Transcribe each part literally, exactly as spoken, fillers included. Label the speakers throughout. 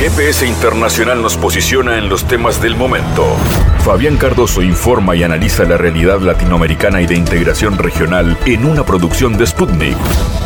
Speaker 1: G P S Internacional nos posiciona en los temas del momento. Fabián Cardoso informa y analiza la realidad latinoamericana y de integración regional en una producción de Sputnik.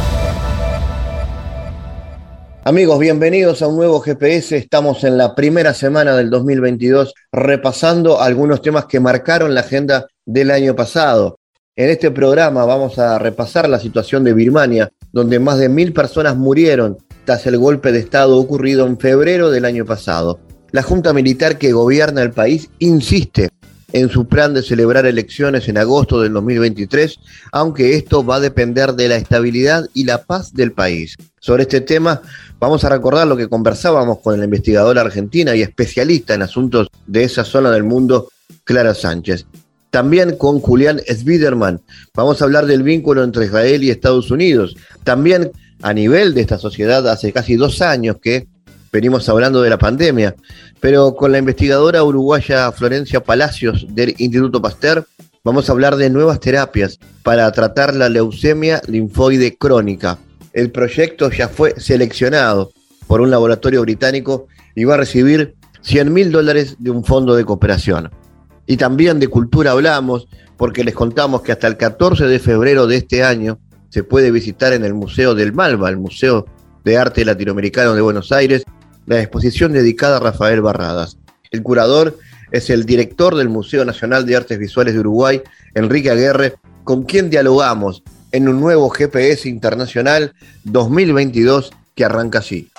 Speaker 2: Amigos, bienvenidos a un nuevo G P S. Estamos en la primera semana del dos mil veintidós repasando algunos temas que marcaron la agenda del año pasado. En este programa vamos a repasar la situación de Birmania, donde más de mil personas murieron tras el golpe de Estado ocurrido en febrero del año pasado. La junta militar que gobierna el país insiste en su plan de celebrar elecciones en agosto del dos mil veintitrés, aunque esto va a depender de la estabilidad y la paz del país. Sobre este tema vamos a recordar lo que conversábamos con la investigadora argentina y especialista en asuntos de esa zona del mundo, Clara Sánchez. También con Julián Sbiderman vamos a hablar del vínculo entre Israel y Estados Unidos. También a nivel de esta sociedad, hace casi dos años que venimos hablando de la pandemia, pero con la investigadora uruguaya Florencia Palacios del Instituto Pasteur vamos a hablar de nuevas terapias para tratar la leucemia linfoide crónica. El proyecto ya fue seleccionado por un laboratorio británico y va a recibir cien mil dólares de un fondo de cooperación. Y también de cultura hablamos porque les contamos que hasta el catorce de febrero de este año se puede visitar en el Museo del Malva, el Museo de Arte Latinoamericano de Buenos Aires, la exposición dedicada a Rafael Barradas. El curador es el director del Museo Nacional de Artes Visuales de Uruguay, Enrique Aguerre, con quien dialogamos en un nuevo G P S Internacional dos mil veintidós que arranca así.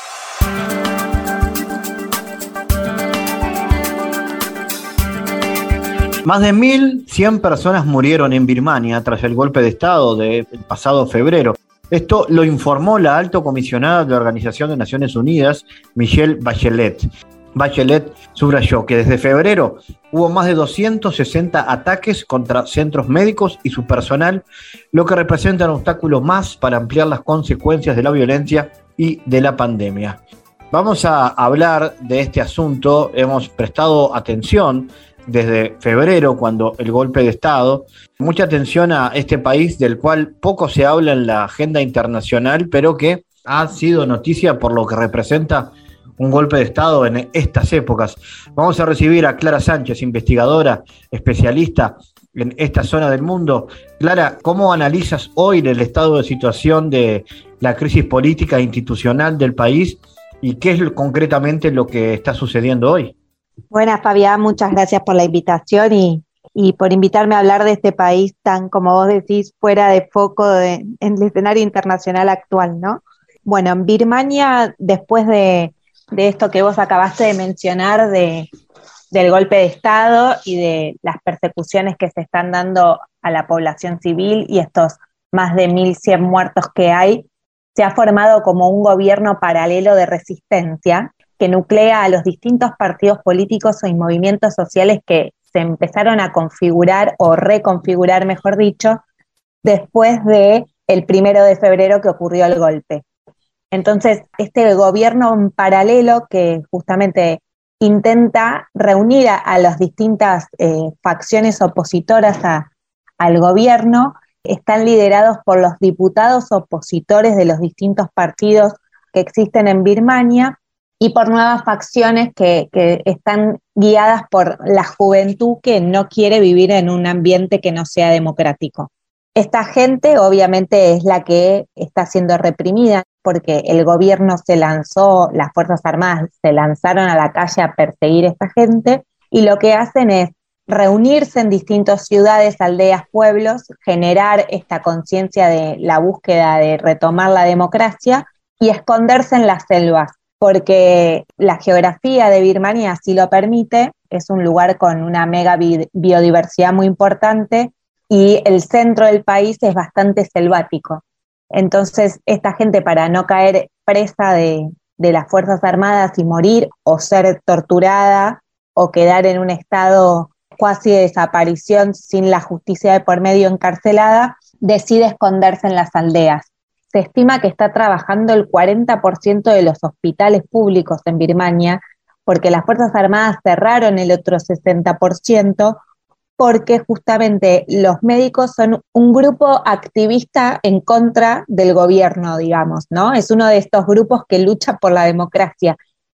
Speaker 3: Más de mil cien personas murieron en Birmania tras el golpe de Estado del pasado febrero. Esto lo informó la alto comisionada de la Organización de Naciones Unidas, Michelle Bachelet. Bachelet subrayó que desde febrero hubo más de doscientos sesenta ataques contra centros médicos y su personal, lo que representa un obstáculo más para ampliar las consecuencias de la violencia y de la pandemia. Vamos a hablar de este asunto. Hemos prestado atención desde febrero, cuando el golpe de Estado, mucha atención a este país del cual poco se habla en la agenda internacional, pero que ha sido noticia por lo que representa un golpe de Estado en estas épocas. Vamos a recibir a Clara Sánchez, investigadora, especialista en esta zona del mundo. Clara, ¿cómo analizas hoy el estado de situación de la crisis política e institucional del país y qué es concretamente lo que está sucediendo hoy?
Speaker 4: Buenas, Fabián, muchas gracias por la invitación y, y por invitarme a hablar de este país tan, como vos decís, fuera de foco de, en el escenario internacional actual, ¿no? Bueno, en Birmania, después de, de esto que vos acabaste de mencionar, de, del golpe de Estado y de las persecuciones que se están dando a la población civil y estos más de mil cien muertos que hay, se ha formado como un gobierno paralelo de resistencia que nuclea a los distintos partidos políticos y movimientos sociales que se empezaron a configurar o reconfigurar, mejor dicho, después del primero de febrero que ocurrió el golpe. Entonces, este gobierno en paralelo que justamente intenta reunir a, a las distintas eh, facciones opositoras a, al gobierno, están liderados por los diputados opositores de los distintos partidos que existen en Birmania, y por nuevas facciones que, que están guiadas por la juventud que no quiere vivir en un ambiente que no sea democrático. Esta gente obviamente es la que está siendo reprimida porque el gobierno se lanzó, las Fuerzas Armadas se lanzaron a la calle a perseguir a esta gente y lo que hacen es reunirse en distintas ciudades, aldeas, pueblos, generar esta conciencia de la búsqueda de retomar la democracia y esconderse en las selvas, porque la geografía de Birmania así lo permite, es un lugar con una mega bi- biodiversidad muy importante y el centro del país es bastante selvático. Entonces, esta gente, para no caer presa de, de las Fuerzas Armadas y morir o ser torturada o quedar en un estado cuasi de desaparición sin la justicia de por medio encarcelada, decide esconderse en las aldeas. Se estima que está trabajando el cuarenta por ciento de los hospitales públicos en Birmania, porque las Fuerzas Armadas cerraron el otro sesenta por ciento, porque justamente los médicos son un grupo activista en contra del gobierno, digamos, ¿no? Es uno de estos grupos que lucha por la democracia.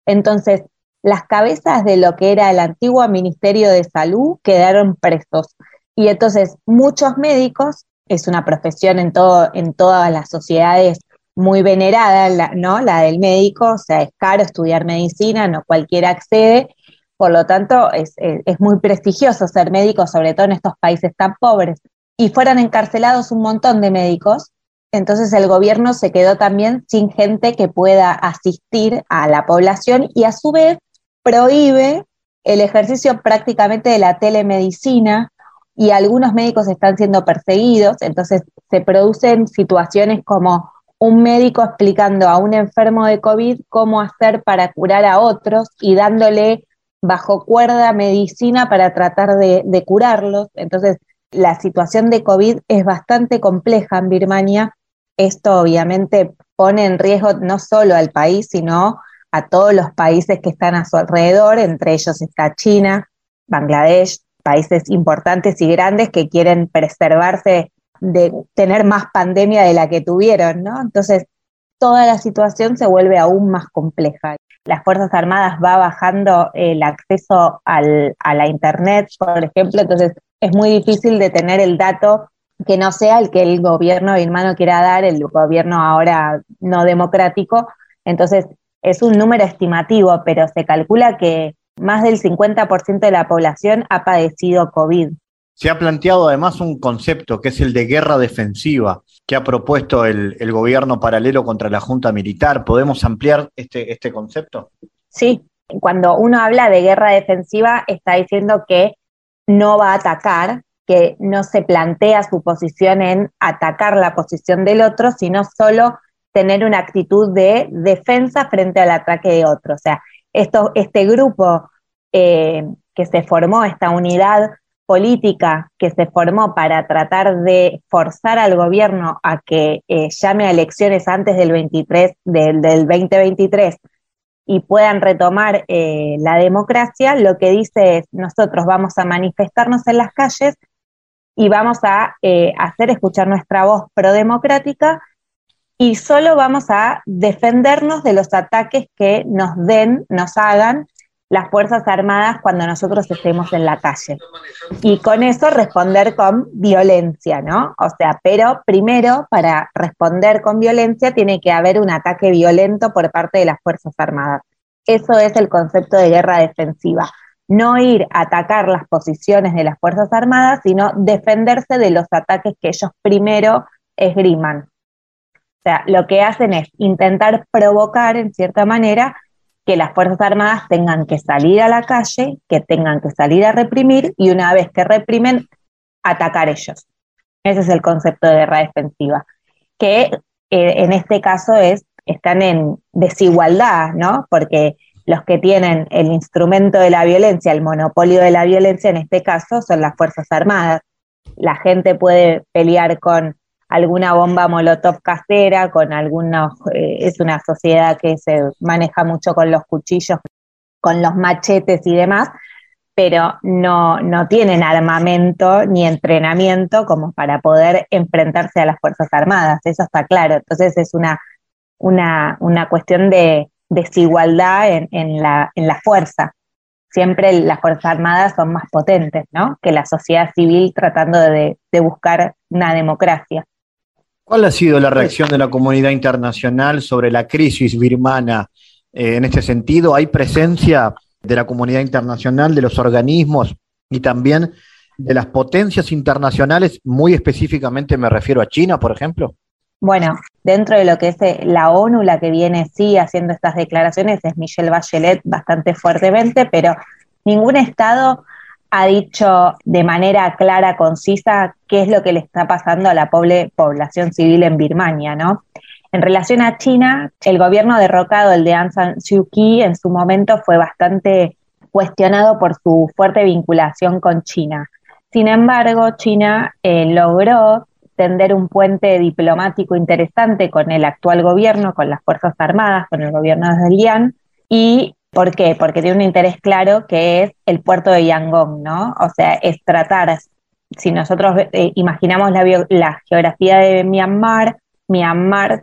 Speaker 4: Entonces, las cabezas de lo que era el antiguo Ministerio de Salud quedaron presos. Y entonces muchos médicos, es una profesión en, todo, en todas las sociedades muy venerada, la, ¿no? La del médico, o sea, es caro estudiar medicina, no cualquiera accede, por lo tanto es, es, es muy prestigioso ser médico, sobre todo en estos países tan pobres. Y fueron encarcelados un montón de médicos, entonces el gobierno se quedó también sin gente que pueda asistir a la población y a su vez prohíbe el ejercicio prácticamente de la telemedicina y algunos médicos están siendo perseguidos, entonces se producen situaciones como un médico explicando a un enfermo de COVID cómo hacer para curar a otros y dándole bajo cuerda medicina para tratar de, de curarlos. Entonces la situación de COVID es bastante compleja en Birmania. Esto obviamente pone en riesgo no solo al país, sino a todos los países que están a su alrededor, entre ellos está China, Bangladesh, países importantes y grandes que quieren preservarse de tener más pandemia de la que tuvieron, ¿no? Entonces, toda la situación se vuelve aún más compleja. Las Fuerzas Armadas va bajando el acceso al, a la internet, por ejemplo, entonces es muy difícil de tener el dato que no sea el que el gobierno birmano quiera dar, el gobierno ahora no democrático. Entonces, es un número estimativo, pero se calcula que más del cincuenta por ciento de la población ha padecido COVID.
Speaker 3: Se ha planteado además un concepto que es el de guerra defensiva, que ha propuesto el, el gobierno paralelo contra la junta militar. ¿Podemos ampliar este, este concepto?
Speaker 4: Sí, cuando uno habla de guerra defensiva está diciendo que no va a atacar, que no se plantea su posición en atacar la posición del otro, sino solo tener una actitud de defensa frente al ataque de otro. O sea, esto, este grupo eh, que se formó, esta unidad política que se formó para tratar de forzar al gobierno a que eh, llame a elecciones antes del veintitrés, del, del veinte veintitrés y puedan retomar eh, la democracia, lo que dice es: nosotros vamos a manifestarnos en las calles y vamos a eh, hacer escuchar nuestra voz prodemocrática y solo vamos a defendernos de los ataques que nos den, nos hagan las Fuerzas Armadas cuando nosotros estemos en la calle. Y con eso responder con violencia, ¿no? O sea, pero primero, para responder con violencia, tiene que haber un ataque violento por parte de las Fuerzas Armadas. Eso es el concepto de guerra defensiva. No ir a atacar las posiciones de las Fuerzas Armadas, sino defenderse de los ataques que ellos primero esgriman. O sea, lo que hacen es intentar provocar, en cierta manera, que las Fuerzas Armadas tengan que salir a la calle, que tengan que salir a reprimir, y una vez que reprimen, atacar ellos. Ese es el concepto de guerra defensiva, que eh, en este caso es, están en desigualdad, ¿no? Porque los que tienen el instrumento de la violencia, el monopolio de la violencia en este caso, son las Fuerzas Armadas. La gente puede pelear con alguna bomba molotov casera, con algunos, eh, es una sociedad que se maneja mucho con los cuchillos, con los machetes y demás, pero no, no tienen armamento ni entrenamiento como para poder enfrentarse a las Fuerzas Armadas, eso está claro. Entonces es una, una, una cuestión de desigualdad en, en, la, en la fuerza. Siempre las Fuerzas Armadas son más potentes, ¿no?, que la sociedad civil tratando de, de buscar una democracia.
Speaker 3: ¿Cuál ha sido la reacción de la comunidad internacional sobre la crisis birmana? Eh, en este sentido, ¿hay presencia de la comunidad internacional, de los organismos y también de las potencias internacionales? Muy específicamente me refiero a China, por ejemplo.
Speaker 4: Bueno, dentro de lo que es la ONU, la que viene sí haciendo estas declaraciones es Michelle Bachelet bastante fuertemente, pero ningún Estado ha dicho de manera clara, concisa, qué es lo que le está pasando a la pobre población civil en Birmania, ¿no? En relación a China, el gobierno derrocado, el de Aung San Suu Kyi, en su momento fue bastante cuestionado por su fuerte vinculación con China. Sin embargo, China eh, logró tender un puente diplomático interesante con el actual gobierno, con las Fuerzas Armadas, con el gobierno de Lian, y ¿por qué? Porque tiene un interés claro que es el puerto de Yangon, ¿no? O sea, es tratar, si nosotros eh, imaginamos la, bio, la geografía de Myanmar, Myanmar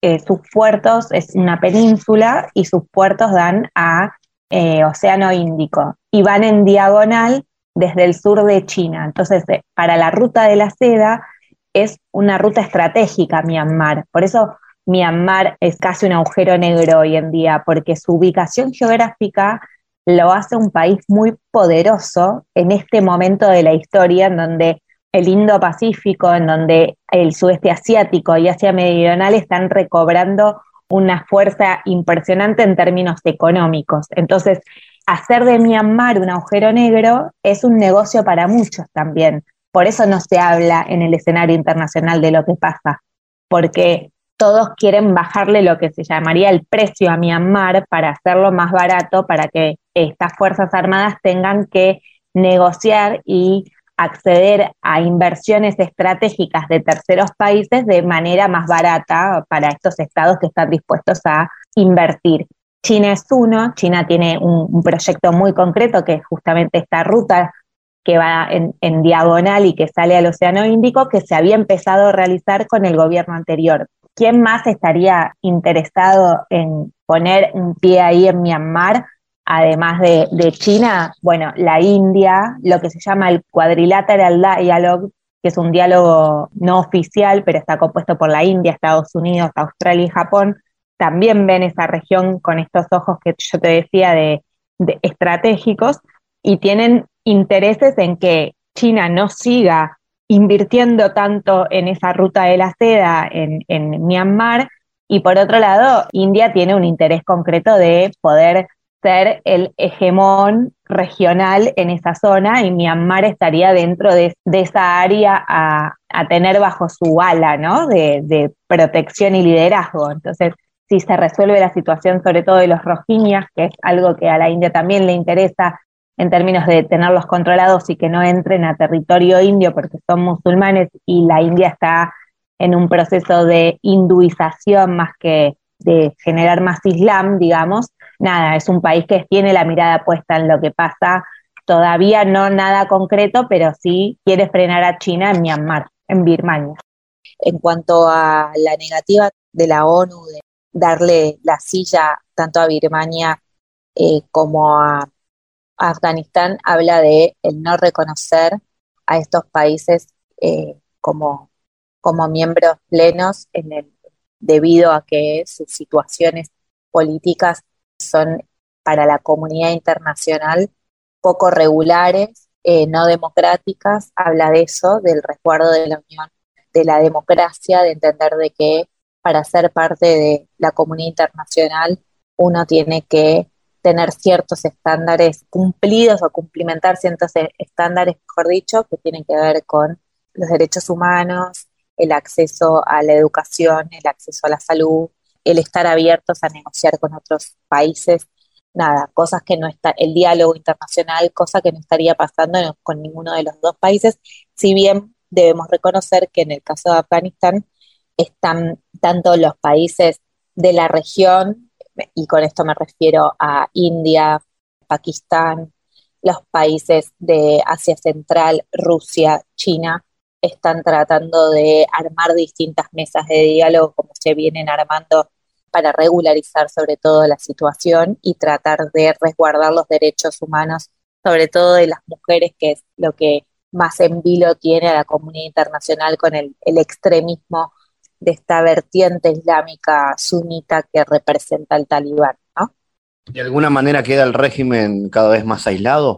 Speaker 4: eh, sus puertos, es una península y sus puertos dan a eh, Océano Índico y van en diagonal desde el sur de China. Entonces, eh, para la ruta de la seda es una ruta estratégica Myanmar. Por eso Myanmar es casi un agujero negro hoy en día, porque su ubicación geográfica lo hace un país muy poderoso en este momento de la historia, en donde el Indo-Pacífico, en donde el sudeste asiático y Asia Meridional están recobrando una fuerza impresionante en términos económicos. Entonces, hacer de Myanmar un agujero negro es un negocio para muchos también. Por eso no se habla en el escenario internacional de lo que pasa, porque todos quieren bajarle lo que se llamaría el precio a Myanmar para hacerlo más barato, para que estas Fuerzas Armadas tengan que negociar y acceder a inversiones estratégicas de terceros países de manera más barata para estos estados que están dispuestos a invertir. China es uno, China tiene un, un proyecto muy concreto que es justamente esta ruta que va en, en diagonal y que sale al Océano Índico, que se había empezado a realizar con el gobierno anterior. ¿Quién más estaría interesado en poner un pie ahí en Myanmar, además de, de China? Bueno, la India, lo que se llama el Quadrilateral Dialogue, que es un diálogo no oficial, pero está compuesto por la India, Estados Unidos, Australia y Japón, también ven esa región con estos ojos que yo te decía de, de estratégicos, y tienen intereses en que China no siga invirtiendo tanto en esa ruta de la seda en, en Myanmar, y por otro lado, India tiene un interés concreto de poder ser el hegemón regional en esa zona, y Myanmar estaría dentro de, de esa área a, a tener bajo su ala, ¿no?, de, de protección y liderazgo. Entonces, si se resuelve la situación sobre todo de los rohingyas, que es algo que a la India también le interesa en términos de tenerlos controlados y que no entren a territorio indio porque son musulmanes, y la India está en un proceso de hinduización más que de generar más islam, digamos. Nada, es un país que tiene la mirada puesta en lo que pasa, todavía no nada concreto, pero sí quiere frenar a China en Myanmar, en Birmania.
Speaker 5: En cuanto a la negativa de la ONU de darle la silla tanto a Birmania eh, como a Afganistán, habla de el no reconocer a estos países eh, como, como miembros plenos en el, debido a que sus situaciones políticas son para la comunidad internacional poco regulares, eh, no democráticas. Habla de eso, del resguardo de la Unión, de la democracia, de entender de que para ser parte de la comunidad internacional uno tiene que tener ciertos estándares cumplidos o cumplimentar ciertos estándares, mejor dicho, que tienen que ver con los derechos humanos, el acceso a la educación, el acceso a la salud, el estar abiertos a negociar con otros países, nada, cosas que no está, el diálogo internacional, cosa que no estaría pasando con ninguno de los dos países, si bien debemos reconocer que en el caso de Afganistán están tanto los países de la región, y con esto me refiero a India, Pakistán, los países de Asia Central, Rusia, China, están tratando de armar distintas mesas de diálogo como se vienen armando para regularizar sobre todo la situación y tratar de resguardar los derechos humanos, sobre todo de las mujeres, que es lo que más en vilo tiene a la comunidad internacional con el, el extremismo de esta vertiente islámica sunita que representa el talibán, ¿no?
Speaker 2: ¿De alguna manera queda el régimen cada vez más aislado?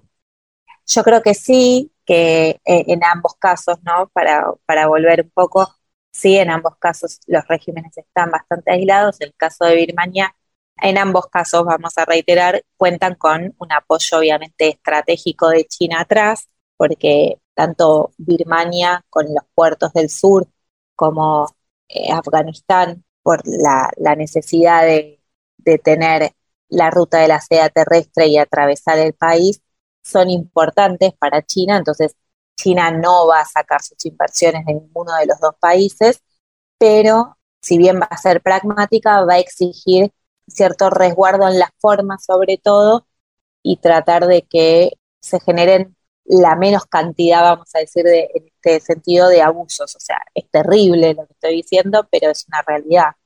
Speaker 5: Yo creo que sí, que eh, en ambos casos, ¿no? Para, para volver un poco, sí, en ambos casos los regímenes están bastante aislados. En el caso de Birmania, en ambos casos, vamos a reiterar, cuentan con un apoyo obviamente estratégico de China atrás, porque tanto Birmania con los puertos del sur como eh, Afganistán, por la, la necesidad de, de tener la ruta de la seda terrestre y atravesar el país, son importantes para China. Entonces China no va a sacar sus inversiones de ninguno de los dos países, pero si bien va a ser pragmática, va a exigir cierto resguardo en las formas sobre todo, y tratar de que se generen la menos cantidad, vamos a decir, de, en este sentido, de abusos. O sea, es terrible lo que estoy diciendo, pero es una realidad.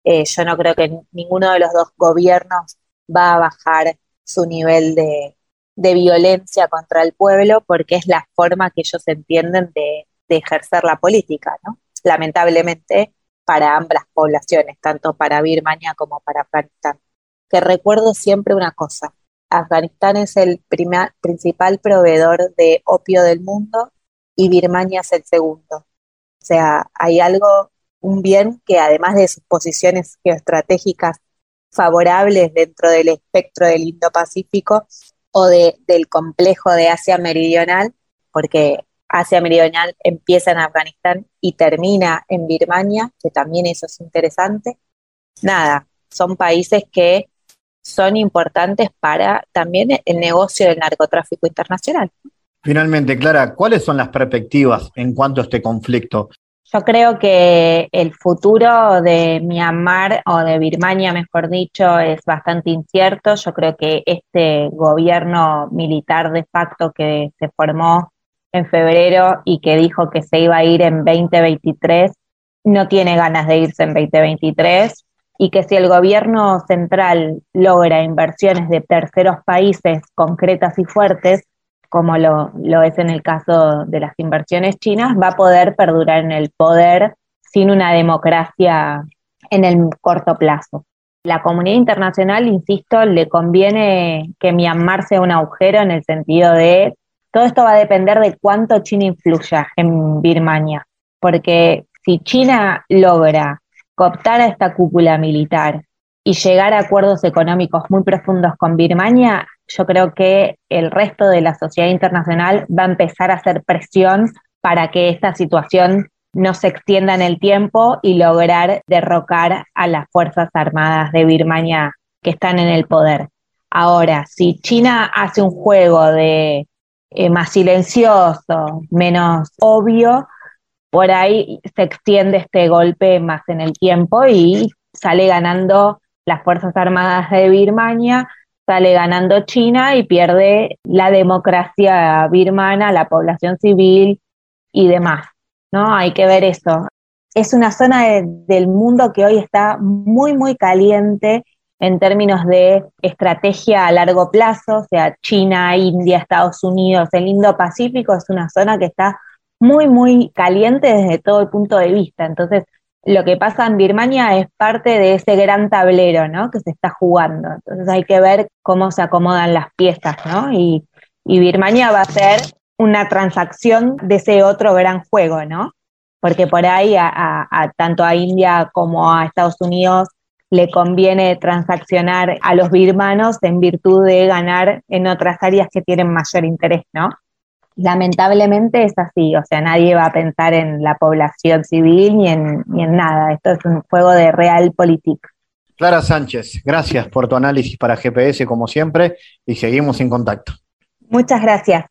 Speaker 5: Eh, yo no creo que ninguno de los dos gobiernos va a bajar su nivel de, de violencia contra el pueblo, porque es la forma que ellos entienden de, de ejercer la política, ¿no? Lamentablemente para ambas poblaciones, tanto para Birmania como para Afganistán. Que recuerdo siempre una cosa: Afganistán es el prima, principal proveedor de opio del mundo y Birmania es el segundo. O sea, hay algo, un bien que además de sus posiciones geoestratégicas favorables dentro del espectro del Indo-Pacífico o de, del complejo de Asia Meridional, porque Asia Meridional empieza en Afganistán y termina en Birmania, que también eso es interesante. Nada, son países que son importantes para también el negocio del narcotráfico internacional.
Speaker 3: Finalmente, Clara, ¿cuáles son las perspectivas en cuanto a este conflicto?
Speaker 4: Yo creo que el futuro de Myanmar, o de Birmania, mejor dicho, es bastante incierto. Yo creo que este gobierno militar de facto que se formó en febrero y que dijo que se iba a ir en veinte veintitrés, no tiene ganas de irse en veinte veintitrés, y que si el gobierno central logra inversiones de terceros países concretas y fuertes, como lo, lo es en el caso de las inversiones chinas, va a poder perdurar en el poder sin una democracia en el corto plazo. La comunidad internacional, insisto, le conviene que Myanmar sea un agujero, en el sentido de todo esto va a depender de cuánto China influya en Birmania, porque si China logra cooptar a esta cúpula militar y llegar a acuerdos económicos muy profundos con Birmania, yo creo que el resto de la sociedad internacional va a empezar a hacer presión para que esta situación no se extienda en el tiempo y lograr derrocar a las Fuerzas Armadas de Birmania que están en el poder. Ahora, si China hace un juego de eh, más silencioso, menos obvio, por ahí se extiende este golpe más en el tiempo y sale ganando las Fuerzas Armadas de Birmania, sale ganando China y pierde la democracia birmana, la población civil y demás, ¿no? Hay que ver eso. Es una zona de, del mundo que hoy está muy, muy caliente en términos de estrategia a largo plazo, o sea, China, India, Estados Unidos, el Indo-Pacífico es una zona que está muy, muy caliente desde todo el punto de vista. Entonces, lo que pasa en Birmania es parte de ese gran tablero, ¿no?, que se está jugando. Entonces hay que ver cómo se acomodan las piezas, ¿no? Y, y Birmania va a ser una transacción de ese otro gran juego, ¿no? Porque por ahí a, a, a tanto a India como a Estados Unidos le conviene transaccionar a los birmanos en virtud de ganar en otras áreas que tienen mayor interés, ¿no? Lamentablemente es así, o sea, nadie va a pensar en la población civil ni en, ni en nada. Esto es un juego de realpolitik.
Speaker 3: Clara Sánchez, gracias por tu análisis para G P S como siempre y seguimos en contacto.
Speaker 4: Muchas gracias.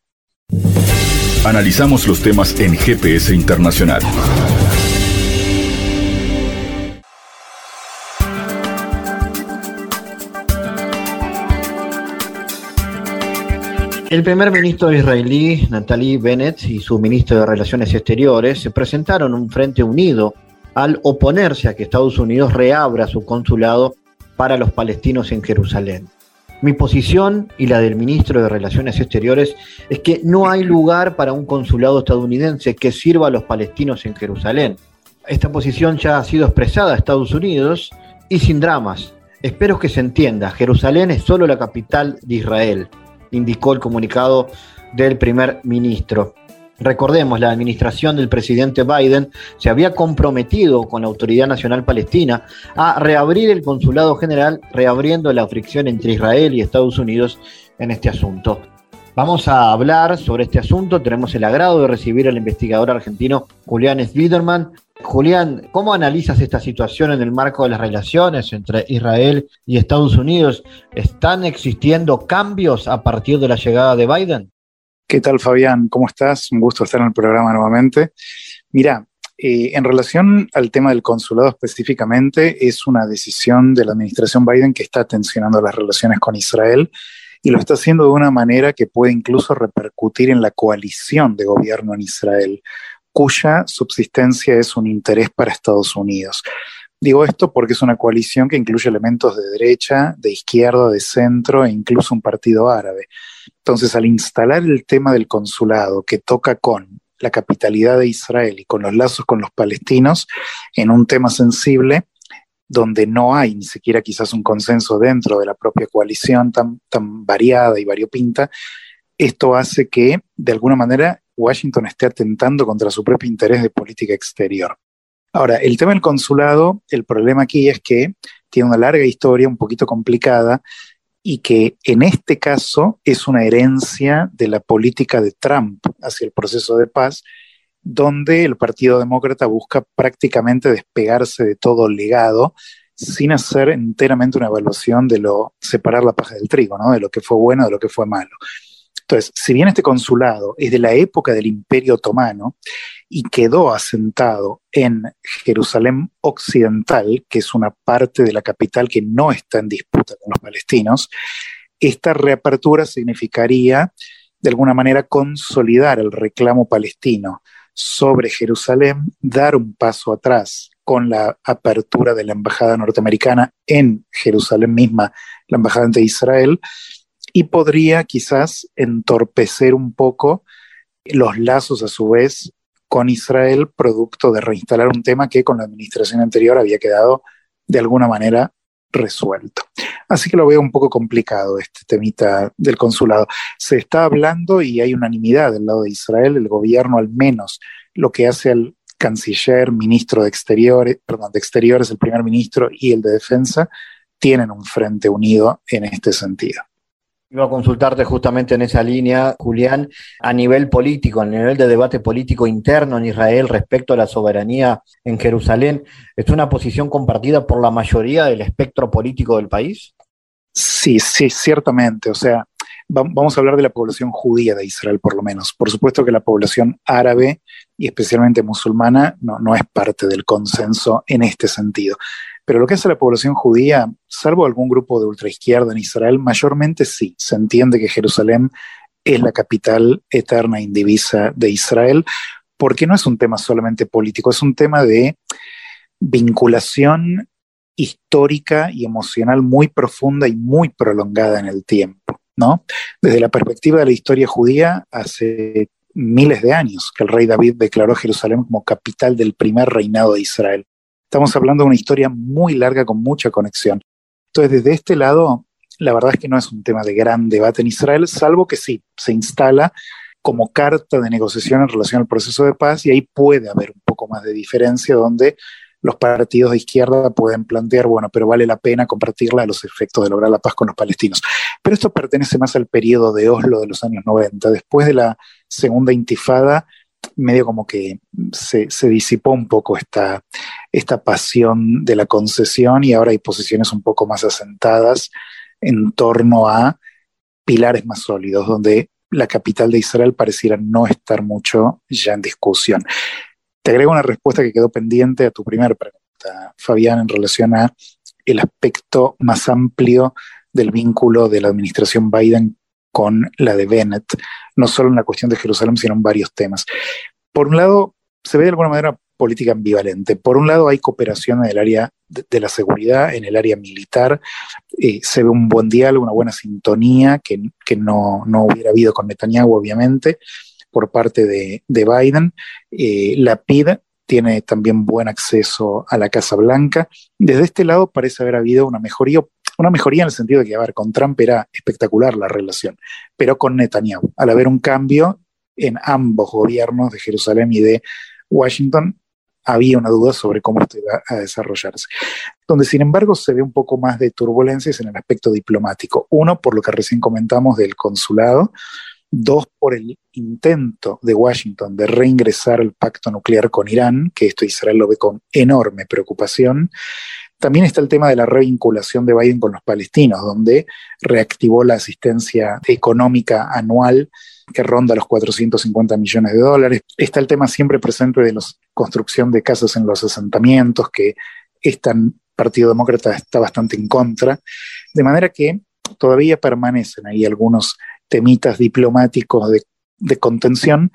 Speaker 1: Analizamos los temas en G P S Internacional.
Speaker 3: El primer ministro israelí, Naftali Bennett, y su ministro de Relaciones Exteriores se presentaron un frente unido al oponerse a que Estados Unidos reabra su consulado para los palestinos en Jerusalén. Mi posición y la del ministro de Relaciones Exteriores es que no hay lugar para un consulado estadounidense que sirva a los palestinos en Jerusalén. Esta posición ya ha sido expresada a Estados Unidos y sin dramas. Espero que se entienda, Jerusalén es solo la capital de Israel, indicó el comunicado del primer ministro. Recordemos, la administración del presidente Biden se había comprometido con la Autoridad Nacional Palestina a reabrir el consulado general, reabriendo la fricción entre Israel y Estados Unidos en este asunto. Vamos a hablar sobre este asunto. Tenemos el agrado de recibir al investigador argentino Julián Sbiderman. Julián, ¿cómo analizas esta situación en el marco de las relaciones entre Israel y Estados Unidos? ¿Están existiendo cambios a partir de la llegada de Biden?
Speaker 6: ¿Qué tal, Fabián? ¿Cómo estás? Un gusto estar en el programa nuevamente. Mira, eh, en relación al tema del consulado específicamente, es una decisión de la administración Biden que está tensionando las relaciones con Israel y lo está haciendo de una manera que puede incluso repercutir en la coalición de gobierno en Israel, cuya subsistencia es un interés para Estados Unidos. Digo esto porque es una coalición que incluye elementos de derecha, de izquierda, de centro e incluso un partido árabe. Entonces, al instalar el tema del consulado que toca con la capitalidad de Israel y con los lazos con los palestinos en un tema sensible, donde no hay ni siquiera quizás un consenso dentro de la propia coalición tan, tan variada y variopinta, esto hace que, de alguna manera, Washington esté atentando contra su propio interés de política exterior. Ahora, el tema del consulado, el problema aquí es que tiene una larga historia, un poquito complicada, y que en este caso es una herencia de la política de Trump hacia el proceso de paz, donde el Partido Demócrata busca prácticamente despegarse de todo legado sin hacer enteramente una evaluación de lo, separar la paja del trigo, ¿no? De lo que fue bueno, de lo que fue malo. Entonces, si bien este consulado es de la época del Imperio Otomano y quedó asentado en Jerusalén Occidental, que es una parte de la capital que no está en disputa con los palestinos, esta reapertura significaría, de alguna manera, consolidar el reclamo palestino sobre Jerusalén, dar un paso atrás con la apertura de la embajada norteamericana en Jerusalén misma, la embajada ante Israel, y podría quizás entorpecer un poco los lazos a su vez con Israel, producto de reinstalar un tema que con la administración anterior había quedado de alguna manera resuelto. Así que lo veo un poco complicado este temita del consulado. Se está hablando y hay unanimidad del lado de Israel, el gobierno al menos lo que hace al canciller, ministro de exteriores, perdón, de exteriores, el primer ministro y el de defensa, tienen un frente unido en este sentido.
Speaker 3: Iba a consultarte justamente en esa línea, Julián, a nivel político, a nivel de debate político interno en Israel respecto a la soberanía en Jerusalén, ¿es una posición compartida por la mayoría del espectro político del país?
Speaker 6: Sí, sí, ciertamente. O sea, vamos a hablar de la población judía de Israel por lo menos. Por supuesto que la población árabe y especialmente musulmana no, no es parte del consenso en este sentido. Pero lo que hace la población judía, salvo algún grupo de ultraizquierda en Israel, mayormente sí, se entiende que Jerusalén es la capital eterna e indivisa de Israel, porque no es un tema solamente político, es un tema de vinculación histórica y emocional muy profunda y muy prolongada en el tiempo, ¿no? Desde la perspectiva de la historia judía, hace miles de años que el rey David declaró a Jerusalén como capital del primer reinado de Israel. Estamos hablando de una historia muy larga con mucha conexión. Entonces, desde este lado, la verdad es que no es un tema de gran debate en Israel, salvo que sí, se instala como carta de negociación en relación al proceso de paz y ahí puede haber un poco más de diferencia donde los partidos de izquierda pueden plantear, bueno, pero vale la pena compartirla a los efectos de lograr la paz con los palestinos. Pero esto pertenece más al periodo de Oslo de los años noventa. Después de la segunda intifada, medio como que se, se disipó un poco esta, esta pasión de la concesión y ahora hay posiciones un poco más asentadas en torno a pilares más sólidos, donde la capital de Israel pareciera no estar mucho ya en discusión. Te agrego una respuesta que quedó pendiente a tu primera pregunta, Fabián, en relación a el aspecto más amplio del vínculo de la administración Biden con la de Bennett, no solo en la cuestión de Jerusalén, sino en varios temas. Por un lado, se ve de alguna manera política ambivalente. Por un lado, hay cooperación en el área de, de la seguridad, en el área militar. Eh, se ve un buen diálogo, una buena sintonía que, que no, no hubiera habido con Netanyahu, obviamente, por parte de, de Biden. Eh, la P I D tiene también buen acceso a la Casa Blanca. Desde este lado parece haber habido una mejoría, una mejoría en el sentido de que, a ver, con Trump era espectacular la relación, pero con Netanyahu, al haber un cambio en ambos gobiernos de Jerusalén y de Washington, había una duda sobre cómo esto iba a desarrollarse. Donde, sin embargo, se ve un poco más de turbulencias en el aspecto diplomático. Uno, por lo que recién comentamos del consulado. Dos, por el intento de Washington de reingresar al pacto nuclear con Irán, que esto Israel lo ve con enorme preocupación. También está el tema de la revinculación de Biden con los palestinos, donde reactivó la asistencia económica anual que ronda los cuatrocientos cincuenta millones de dólares. Está el tema siempre presente de la construcción de casas en los asentamientos, que este Partido Demócrata está bastante en contra. De manera que todavía permanecen ahí algunos temitas diplomáticos de de contención,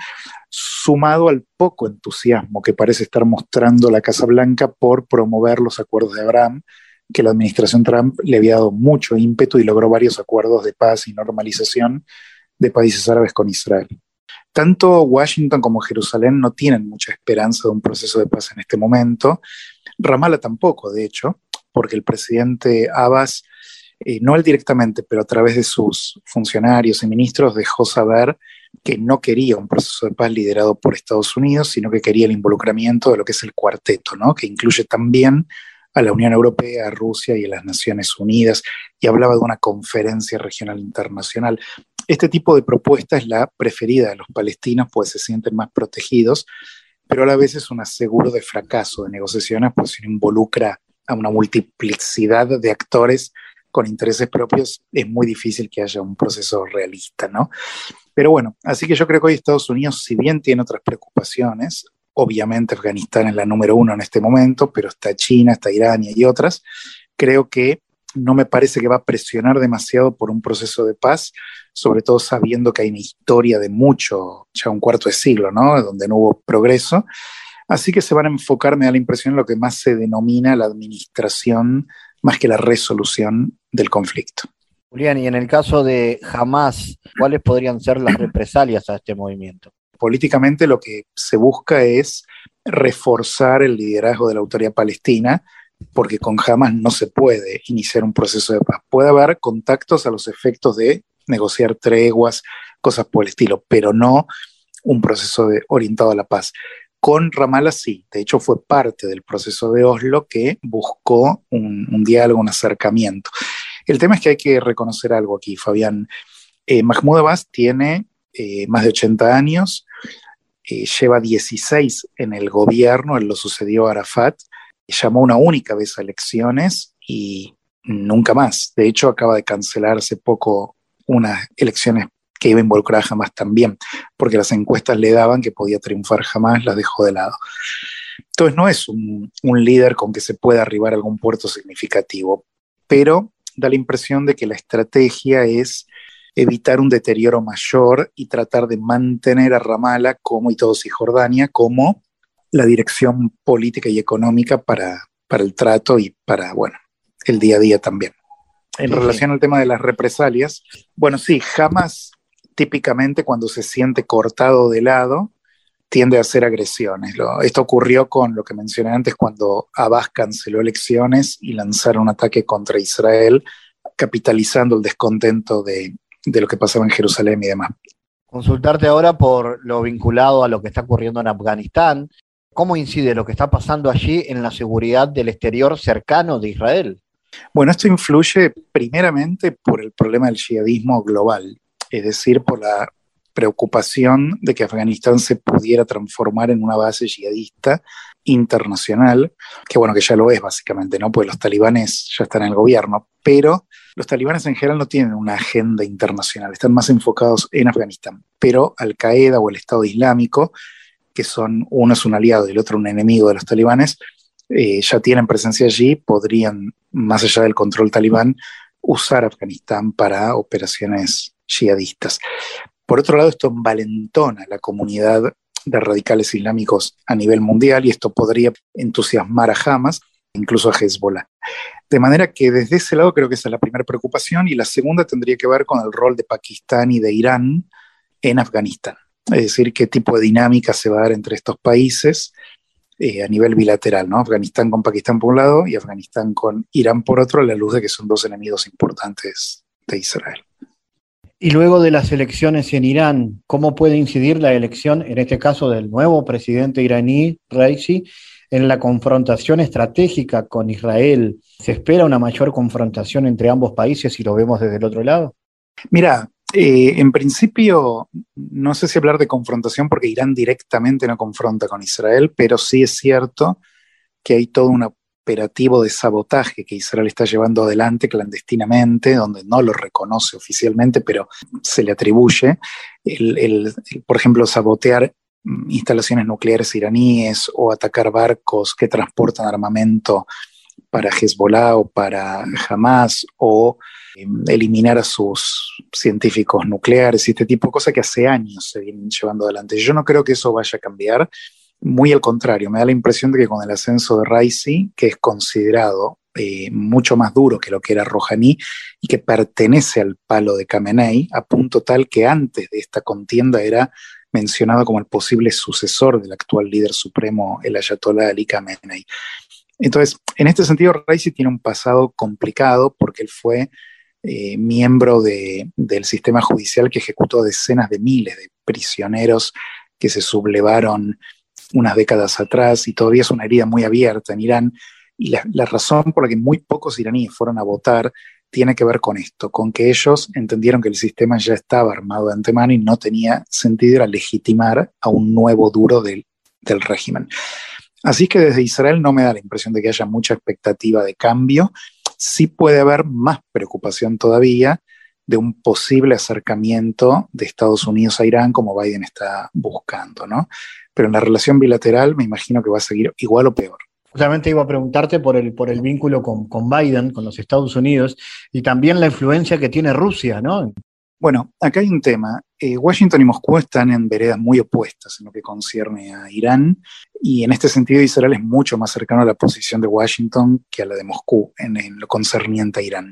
Speaker 6: sumado al poco entusiasmo que parece estar mostrando la Casa Blanca por promover los acuerdos de Abraham, que la administración Trump le había dado mucho ímpetu y logró varios acuerdos de paz y normalización de países árabes con Israel. Tanto Washington como Jerusalén no tienen mucha esperanza de un proceso de paz en este momento. Ramallah tampoco, de hecho, porque el presidente Abbas, eh, no él directamente, pero a través de sus funcionarios y ministros, dejó saber que no quería un proceso de paz liderado por Estados Unidos, sino que quería el involucramiento de lo que es el cuarteto, ¿no? Que incluye también a la Unión Europea, a Rusia y a las Naciones Unidas, y hablaba de una conferencia regional internacional. Este tipo de propuesta es la preferida de los palestinos, pues se sienten más protegidos, pero a la vez es un aseguro de fracaso de negociaciones, pues si involucra a una multiplicidad de actores con intereses propios, es muy difícil que haya un proceso realista, ¿no? Pero bueno, así que yo creo que hoy Estados Unidos, si bien tiene otras preocupaciones, obviamente Afganistán es la número uno en este momento, pero está China, está Irán y otras, creo que no me parece que va a presionar demasiado por un proceso de paz, sobre todo sabiendo que hay una historia de mucho, ya un cuarto de siglo, ¿no? Donde no hubo progreso. Así que se van a enfocar, me da la impresión, en lo que más se denomina la administración, más que la resolución del conflicto.
Speaker 3: Julián, y en el caso de Hamás, ¿cuáles podrían ser las represalias a este movimiento?
Speaker 6: Políticamente lo que se busca es reforzar el liderazgo de la autoridad palestina, porque con Hamás no se puede iniciar un proceso de paz. Puede haber contactos a los efectos de negociar treguas, cosas por el estilo, pero no un proceso de, orientado a la paz. Con Ramallah sí, de hecho fue parte del proceso de Oslo que buscó un, un diálogo, un acercamiento. El tema es que hay que reconocer algo aquí, Fabián. Eh, Mahmoud Abbas tiene eh, más de ochenta años, eh, lleva dieciséis en el gobierno, él lo sucedió a Arafat, llamó una única vez a elecciones y nunca más. De hecho, acaba de cancelar hace poco unas elecciones que iba a involucrar a Hamás también, porque las encuestas le daban que podía triunfar Hamás, las dejó de lado. Entonces no es un, un líder con que se pueda arribar a algún puerto significativo, pero da la impresión de que la estrategia es evitar un deterioro mayor y tratar de mantener a Ramallah como, y todos Cisjordania como la dirección política y económica para, para el trato y para, bueno, el día a día también. En sí, relación sí. al tema de las represalias, bueno, sí, Hamás típicamente cuando se siente cortado de lado tiende a hacer agresiones. Lo, esto ocurrió con lo que mencioné antes cuando Abbas canceló elecciones y lanzaron un ataque contra Israel, capitalizando el descontento de, de lo que pasaba en Jerusalén y demás.
Speaker 3: Consultarte ahora por lo vinculado a lo que está ocurriendo en Afganistán. ¿Cómo incide lo que está pasando allí en la seguridad del exterior cercano de Israel?
Speaker 6: Bueno, esto influye primeramente por el problema del yihadismo global, es decir, por la preocupación de que Afganistán se pudiera transformar en una base yihadista internacional, que bueno, que ya lo es básicamente, ¿no? Pues los talibanes ya están en el gobierno, pero los talibanes en general no tienen una agenda internacional, están más enfocados en Afganistán, pero Al-Qaeda o el Estado Islámico, que son, uno es un aliado y el otro un enemigo de los talibanes, eh, ya tienen presencia allí, podrían, más allá del control talibán, usar Afganistán para operaciones yihadistas. Por otro lado, esto envalentona la comunidad de radicales islámicos a nivel mundial y esto podría entusiasmar a Hamás, incluso a Hezbollah. De manera que desde ese lado creo que esa es la primera preocupación y la segunda tendría que ver con el rol de Pakistán y de Irán en Afganistán. Es decir, qué tipo de dinámica se va a dar entre estos países eh, a nivel bilateral, ¿no? Afganistán con Pakistán por un lado y Afganistán con Irán por otro, a la luz de que son dos enemigos importantes de Israel.
Speaker 3: Y luego de las elecciones en Irán, ¿cómo puede incidir la elección, en este caso del nuevo presidente iraní, Raisi, en la confrontación estratégica con Israel? ¿Se espera una mayor confrontación entre ambos países si lo vemos desde el otro lado?
Speaker 6: Mira, eh, en principio, no sé si hablar de confrontación porque Irán directamente no confronta con Israel, pero sí es cierto que hay todo un operativo de sabotaje que Israel está llevando adelante clandestinamente, donde no lo reconoce oficialmente, pero se le atribuye, el, el, el, por ejemplo, sabotear instalaciones nucleares iraníes o atacar barcos que transportan armamento para Hezbollah o para Hamás o eh, eliminar a sus científicos nucleares y este tipo de cosas que hace años se vienen llevando adelante. Yo no creo que eso vaya a cambiar, muy al contrario, me da la impresión de que con el ascenso de Raisi, que es considerado eh, mucho más duro que lo que era Rouhani y que pertenece al palo de Khamenei, a punto tal que antes de esta contienda era mencionado como el posible sucesor del actual líder supremo, el Ayatollah Ali Khamenei. Entonces, en este sentido, Raisi tiene un pasado complicado porque él fue eh, miembro de, del sistema judicial que ejecutó decenas de miles de prisioneros que se sublevaron unas décadas atrás y todavía es una herida muy abierta en Irán. Y la, la razón por la que muy pocos iraníes fueron a votar tiene que ver con esto, con que ellos entendieron que el sistema ya estaba armado de antemano y no tenía sentido era legitimar a un nuevo duro del, del régimen. Así que desde Israel no me da la impresión de que haya mucha expectativa de cambio. Sí puede haber más preocupación todavía de un posible acercamiento de Estados Unidos a Irán como Biden está buscando, ¿no? Pero en la relación bilateral me imagino que va a seguir igual o peor.
Speaker 3: Justamente iba a preguntarte por el, por el vínculo con, con Biden, con los Estados Unidos, y también la influencia que tiene Rusia, ¿no?
Speaker 6: Bueno, acá hay un tema. Eh, Washington y Moscú están en veredas muy opuestas en lo que concierne a Irán, y en este sentido Israel es mucho más cercano a la posición de Washington que a la de Moscú en, en lo concerniente a Irán.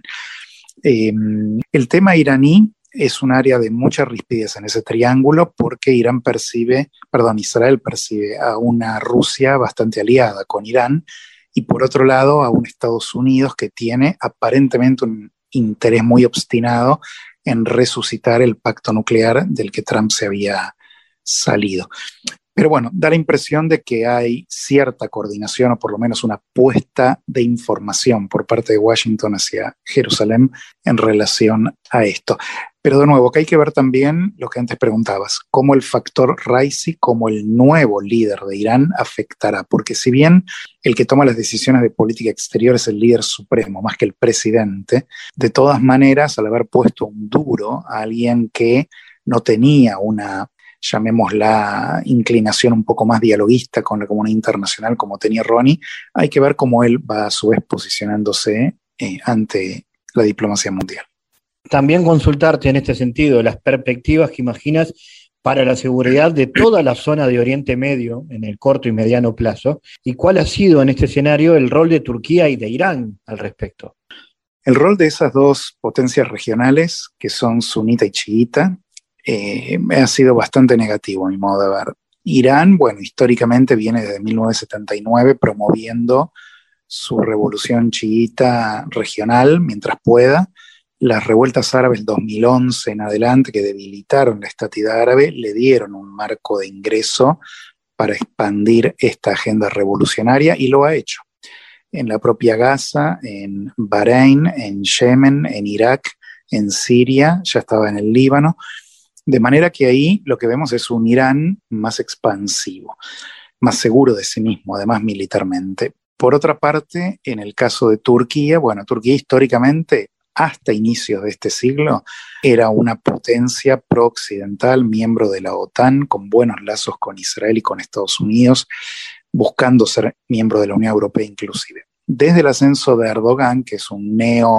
Speaker 6: Eh, el tema iraní es un área de mucha rispidez en ese triángulo porque Irán percibe, perdón, Israel percibe a una Rusia bastante aliada con Irán y por otro lado a un Estados Unidos que tiene aparentemente un interés muy obstinado en resucitar el pacto nuclear del que Trump se había salido. Pero bueno, da la impresión de que hay cierta coordinación o por lo menos una puesta de información por parte de Washington hacia Jerusalén en relación a esto. Pero de nuevo, que hay que ver también lo que antes preguntabas, cómo el factor Raisi como el nuevo líder de Irán afectará, porque si bien el que toma las decisiones de política exterior es el líder supremo, más que el presidente, de todas maneras, al haber puesto un duro a alguien que no tenía una, llamémosla, inclinación un poco más dialoguista con la comunidad internacional como tenía Rouhani, hay que ver cómo él va a su vez posicionándose eh, ante la diplomacia mundial.
Speaker 3: También consultarte en este sentido las perspectivas que imaginas para la seguridad de toda la zona de Oriente Medio en el corto y mediano plazo, y cuál ha sido en este escenario el rol de Turquía y de Irán al respecto.
Speaker 6: El rol de esas dos potencias regionales, que son sunita y chiita, eh, ha sido bastante negativo a mi modo de ver. Irán, bueno, históricamente viene desde mil novecientos setenta y nueve promoviendo su revolución chiita regional mientras pueda. Las revueltas árabes del dos mil once en adelante, que debilitaron la estatidad árabe, le dieron un marco de ingreso para expandir esta agenda revolucionaria y lo ha hecho. En la propia Gaza, en Bahrein, en Yemen, en Irak, en Siria, ya estaba en el Líbano. De manera que ahí lo que vemos es un Irán más expansivo, más seguro de sí mismo, además militarmente. Por otra parte, en el caso de Turquía, bueno, Turquía históricamente hasta inicios de este siglo, era una potencia pro-occidental, miembro de la OTAN, con buenos lazos con Israel y con Estados Unidos, buscando ser miembro de la Unión Europea inclusive. Desde el ascenso de Erdogan, que es un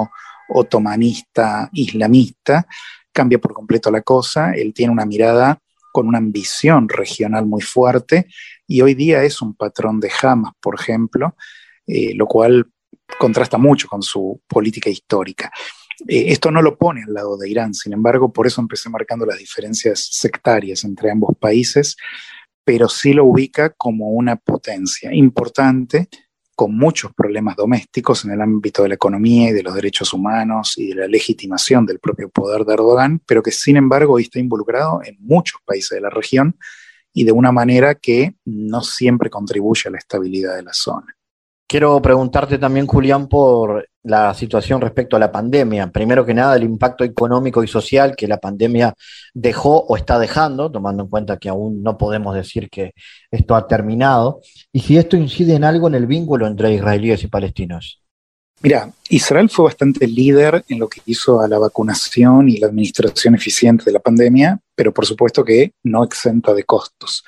Speaker 6: neo-otomanista islamista, cambia por completo la cosa. Él tiene una mirada con una ambición regional muy fuerte y hoy día es un patrón de Hamas, por ejemplo, eh, lo cual contrasta mucho con su política histórica. Eh, esto no lo pone al lado de Irán, sin embargo, por eso empecé marcando las diferencias sectarias entre ambos países, pero sí lo ubica como una potencia importante, con muchos problemas domésticos en el ámbito de la economía y de los derechos humanos y de la legitimación del propio poder de Erdogan, pero que sin embargo hoy está involucrado en muchos países de la región y de una manera que no siempre contribuye a la estabilidad de la zona.
Speaker 3: Quiero preguntarte también, Julián, por la situación respecto a la pandemia. Primero que nada, el impacto económico y social que la pandemia dejó o está dejando, tomando en cuenta que aún no podemos decir que esto ha terminado, y si esto incide en algo en el vínculo entre israelíes y palestinos.
Speaker 6: Mira, Israel fue bastante líder en lo que hizo a la vacunación y la administración eficiente de la pandemia, pero por supuesto que no exenta de costos.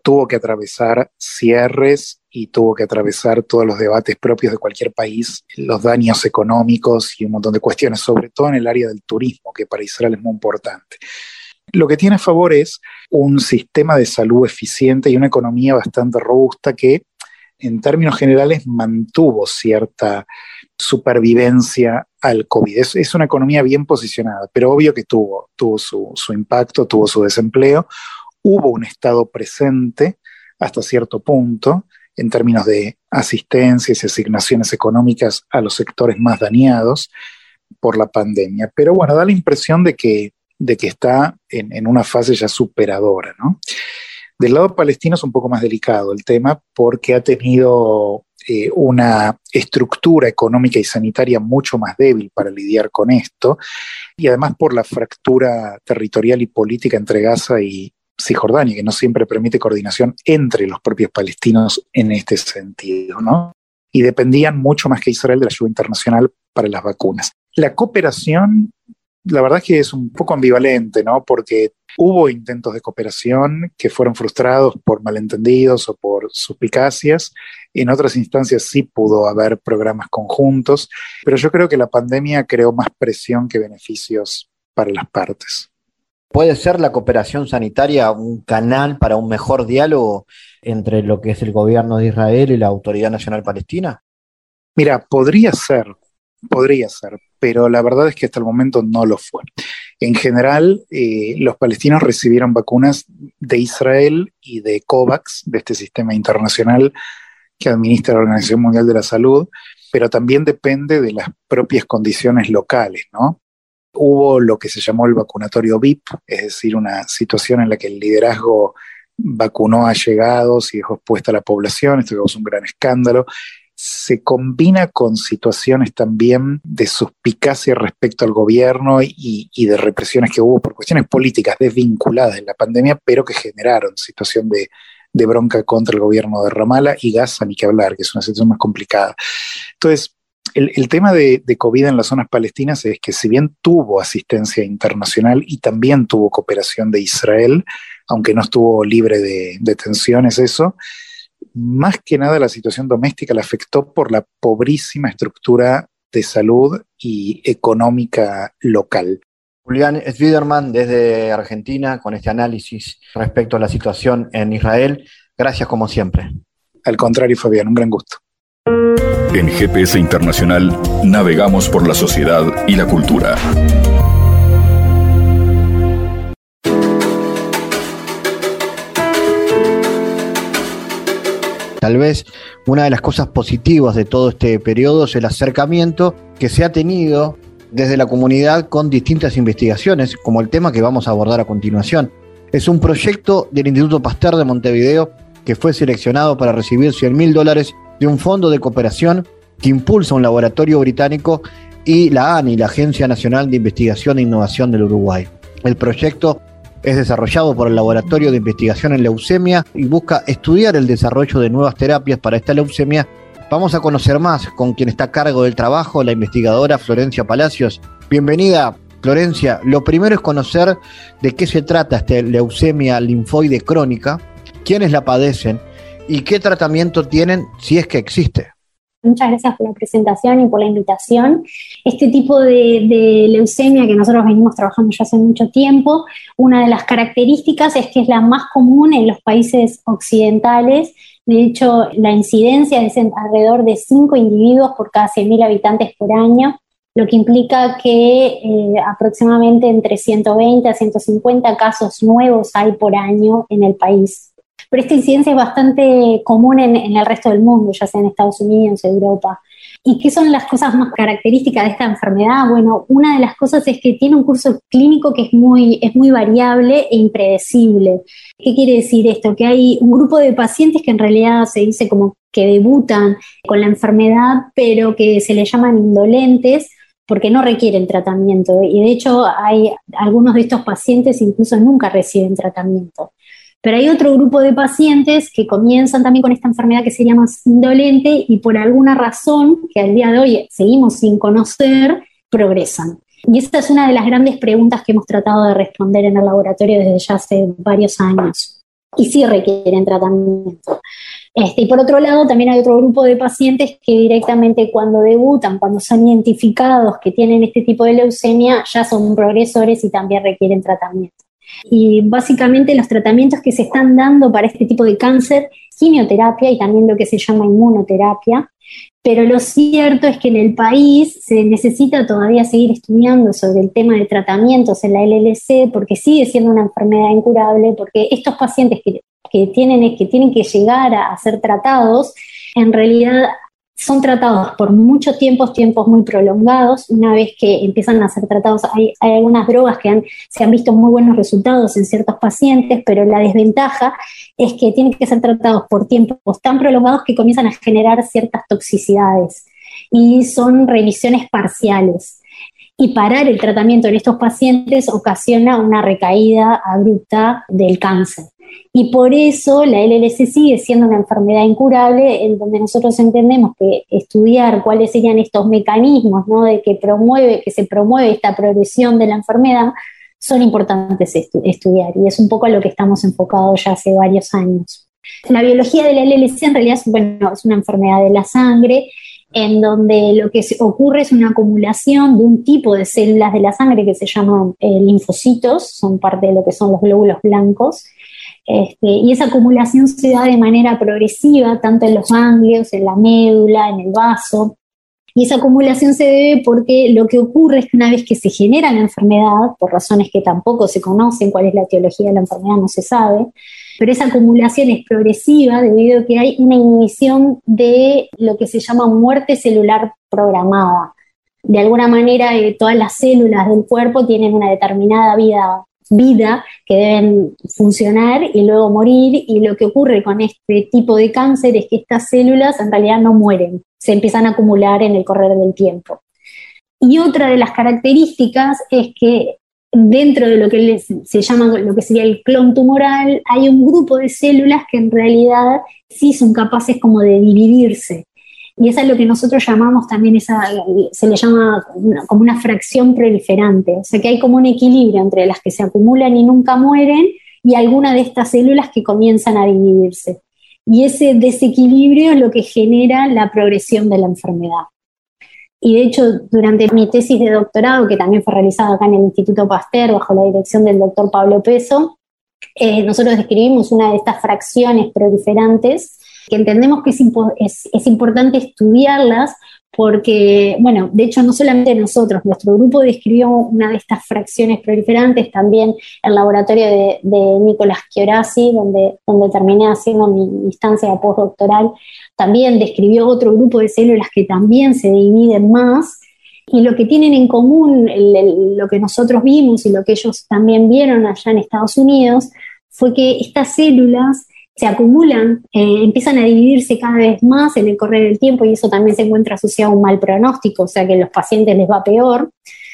Speaker 6: tuvo que atravesar cierres y tuvo que atravesar todos los debates propios de cualquier país, los daños económicos y un montón de cuestiones, sobre todo en el área del turismo, que para Israel es muy importante. Lo que tiene a favor es un sistema de salud eficiente y una economía bastante robusta que, en términos generales, mantuvo cierta supervivencia al COVID. Es, es una economía bien posicionada, pero obvio que tuvo, tuvo su, su impacto, tuvo su desempleo. Hubo un Estado presente hasta cierto punto en términos de asistencias y asignaciones económicas a los sectores más dañados por la pandemia. Pero bueno, da la impresión de que, de que está en, en una fase ya superadora, ¿no? Del lado palestino es un poco más delicado el tema porque ha tenido eh, una estructura económica y sanitaria mucho más débil para lidiar con esto, y además por la fractura territorial y política entre Gaza y Cisjordania, que no siempre permite coordinación entre los propios palestinos en este sentido, ¿no? Y dependían mucho más que Israel de la ayuda internacional para las vacunas. La cooperación, la verdad es que es un poco ambivalente, ¿no? Porque hubo intentos de cooperación que fueron frustrados por malentendidos o por suspicacias. En otras instancias sí pudo haber programas conjuntos, pero yo creo que la pandemia creó más presión que beneficios para las partes.
Speaker 3: ¿Puede ser la cooperación sanitaria un canal para un mejor diálogo entre lo que es el gobierno de Israel y la Autoridad Nacional Palestina?
Speaker 6: Mira, podría ser, podría ser, pero la verdad es que hasta el momento no lo fue. En general, eh, los palestinos recibieron vacunas de Israel y de COVAX, de este sistema internacional que administra la Organización Mundial de la Salud, pero también depende de las propias condiciones locales, ¿no? Hubo lo que se llamó el vacunatorio V I P, es decir, una situación en la que el liderazgo vacunó a allegados y dejó expuesta a la población. Esto causó un gran escándalo. Se combina con situaciones también de suspicacia respecto al gobierno y, y de represiones que hubo por cuestiones políticas desvinculadas de la pandemia, pero que generaron situación de, de bronca contra el gobierno de Ramallah y Gaza, ni que hablar, que es una situación más complicada. Entonces, El, el tema de, de COVID en las zonas palestinas es que si bien tuvo asistencia internacional y también tuvo cooperación de Israel, aunque no estuvo libre de, de tensiones eso, más que nada la situación doméstica la afectó por la pobrísima estructura de salud y económica local.
Speaker 3: Julián Sviderman desde Argentina con este análisis respecto a la situación en Israel. Gracias como siempre.
Speaker 6: Al contrario, Fabián, un gran gusto.
Speaker 1: En G P S Internacional navegamos por la sociedad y la cultura.
Speaker 3: Tal vez una de las cosas positivas de todo este periodo es el acercamiento que se ha tenido desde la comunidad con distintas investigaciones, como el tema que vamos a abordar a continuación. Es un proyecto del Instituto Pasteur de Montevideo que fue seleccionado para recibir cien mil dólares de un fondo de cooperación que impulsa un laboratorio británico y la ANI, la Agencia Nacional de Investigación e Innovación del Uruguay. El proyecto es desarrollado por el Laboratorio de Investigación en Leucemia y busca estudiar el desarrollo de nuevas terapias para esta leucemia. Vamos a conocer más con quien está a cargo del trabajo, la investigadora Florencia Palacios. Bienvenida, Florencia. Lo primero es conocer de qué se trata esta leucemia linfoide crónica, quiénes la padecen y qué tratamiento tienen, si es que existe.
Speaker 7: Muchas gracias por la presentación y por la invitación. Este tipo de, de leucemia que nosotros venimos trabajando ya hace mucho tiempo, una de las características es que es la más común en los países occidentales. De hecho, la incidencia es alrededor de cinco individuos por cada cien mil habitantes por año, lo que implica que eh, aproximadamente entre ciento veinte a ciento cincuenta casos nuevos hay por año en el país. Pero esta incidencia es bastante común en, en el resto del mundo, ya sea en Estados Unidos, Europa. ¿Y qué son las cosas más características de esta enfermedad? Bueno, una de las cosas es que tiene un curso clínico que es muy, es muy variable e impredecible. ¿Qué quiere decir esto? Que hay un grupo de pacientes que en realidad se dice como que debutan con la enfermedad, pero que se les llaman indolentes porque no requieren tratamiento. Y de hecho, hay algunos de estos pacientes incluso nunca reciben tratamiento. Pero hay otro grupo de pacientes que comienzan también con esta enfermedad que se llama indolente y por alguna razón, que al día de hoy seguimos sin conocer, progresan. Y esta es una de las grandes preguntas que hemos tratado de responder en el laboratorio desde ya hace varios años. y sí requieren tratamiento. Este, y por otro lado, también hay otro grupo de pacientes que directamente cuando debutan, cuando son identificados que tienen este tipo de leucemia, ya son progresores y también requieren tratamiento. Y básicamente los tratamientos que se están dando para este tipo de cáncer, quimioterapia y también lo que se llama inmunoterapia, pero lo cierto es que en el país se necesita todavía seguir estudiando sobre el tema de tratamientos en la L L C porque sigue siendo una enfermedad incurable, porque estos pacientes que que tienen, que tienen que llegar a, a ser tratados, en realidad son tratados por muchos tiempos, tiempos muy prolongados. Una vez que empiezan a ser tratados, hay, hay algunas drogas que han, se han visto muy buenos resultados en ciertos pacientes, pero la desventaja es que tienen que ser tratados por tiempos tan prolongados que comienzan a generar ciertas toxicidades y son remisiones parciales. Y parar el tratamiento en estos pacientes ocasiona una recaída abrupta del cáncer. Y por eso la L L C sigue siendo una enfermedad incurable, en donde nosotros entendemos que estudiar cuáles serían estos mecanismos, ¿no?, de que promueve, que se promueve esta progresión de la enfermedad, son importantes estu- estudiar. Y es un poco a lo que estamos enfocados ya hace varios años. La biología de la L L C en realidad es, bueno, es una enfermedad de la sangre, en donde lo que ocurre es una acumulación de un tipo de células de la sangre que se llaman eh, linfocitos, son parte de lo que son los glóbulos blancos, este, y esa acumulación se da de manera progresiva, tanto en los ganglios, en la médula, en el vaso, y esa acumulación se debe porque lo que ocurre es que una vez que se genera la enfermedad, por razones que tampoco se conocen, cuál es la etiología de la enfermedad no se sabe, pero esa acumulación es progresiva debido a que hay una inhibición de lo que se llama muerte celular programada. De alguna manera, eh, todas las células del cuerpo tienen una determinada vida, vida que deben funcionar y luego morir, y lo que ocurre con este tipo de cáncer es que estas células en realidad no mueren, se empiezan a acumular en el correr del tiempo. Y otra de las características es que dentro de lo que se llama lo que sería el clon tumoral, hay un grupo de células que en realidad sí son capaces como de dividirse. Y esa es lo que nosotros llamamos también, esa, se le llama una, como una fracción proliferante. O sea que hay como un equilibrio entre las que se acumulan y nunca mueren y algunas de estas células que comienzan a dividirse. Y ese desequilibrio es lo que genera la progresión de la enfermedad. Y de hecho, durante mi tesis de doctorado, que también fue realizada acá en el Instituto Pasteur, bajo la dirección del doctor Pablo Peso, eh, nosotros describimos una de estas fracciones proliferantes, que entendemos que es, impo- es, es importante estudiarlas, porque, bueno, de hecho no solamente nosotros, nuestro grupo describió una de estas fracciones proliferantes, también el laboratorio de, de Nicolás Chiorassi, donde, donde terminé haciendo mi instancia postdoctoral, también describió otro grupo de células que también se dividen más, y lo que tienen en común, el, el, lo que nosotros vimos y lo que ellos también vieron allá en Estados Unidos, fue que estas células se acumulan, eh, empiezan a dividirse cada vez más en el correr del tiempo, y eso también se encuentra asociado a un mal pronóstico, o sea que a los pacientes les va peor,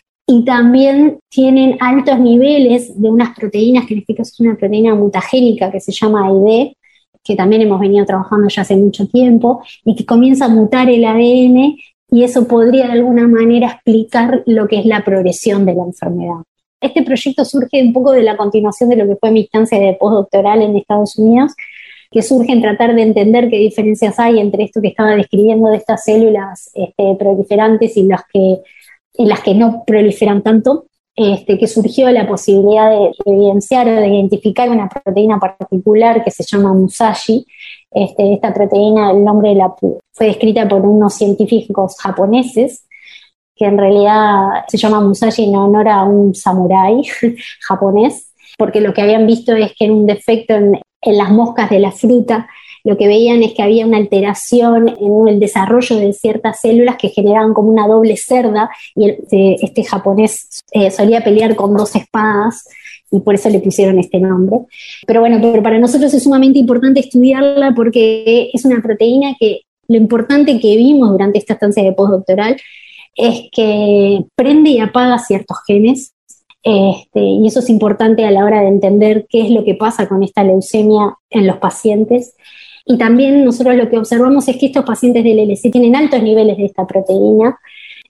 Speaker 7: y también tienen altos niveles de unas proteínas, que en este caso es una proteína mutagénica que se llama A I D, que también hemos venido trabajando ya hace mucho tiempo, y que comienza a mutar el A D N, y eso podría de alguna manera explicar lo que es la progresión de la enfermedad. Este proyecto surge un poco de la continuación de lo que fue mi instancia de postdoctoral en Estados Unidos, que surge en tratar de entender qué diferencias hay entre esto que estaba describiendo de estas células este, proliferantes y las que, y las que no proliferan tanto, este, que surgió la posibilidad de evidenciar o de identificar una proteína particular que se llama Musashi. Este, esta proteína, el nombre de la, fue descrita por unos científicos japoneses, que en realidad se llama Musashi en honor a un samurái japonés, porque lo que habían visto es que en un defecto en, en las moscas de la fruta, lo que veían es que había una alteración en el desarrollo de ciertas células que generaban como una doble cerda, y el, este, este japonés eh, solía pelear con dos espadas, y por eso le pusieron este nombre. Pero bueno, pero para nosotros es sumamente importante estudiarla porque es una proteína que lo importante que vimos durante esta estancia de postdoctoral es que prende y apaga ciertos genes, este, y eso es importante a la hora de entender qué es lo que pasa con esta leucemia en los pacientes. Y también nosotros lo que observamos es que estos pacientes de L L C tienen altos niveles de esta proteína,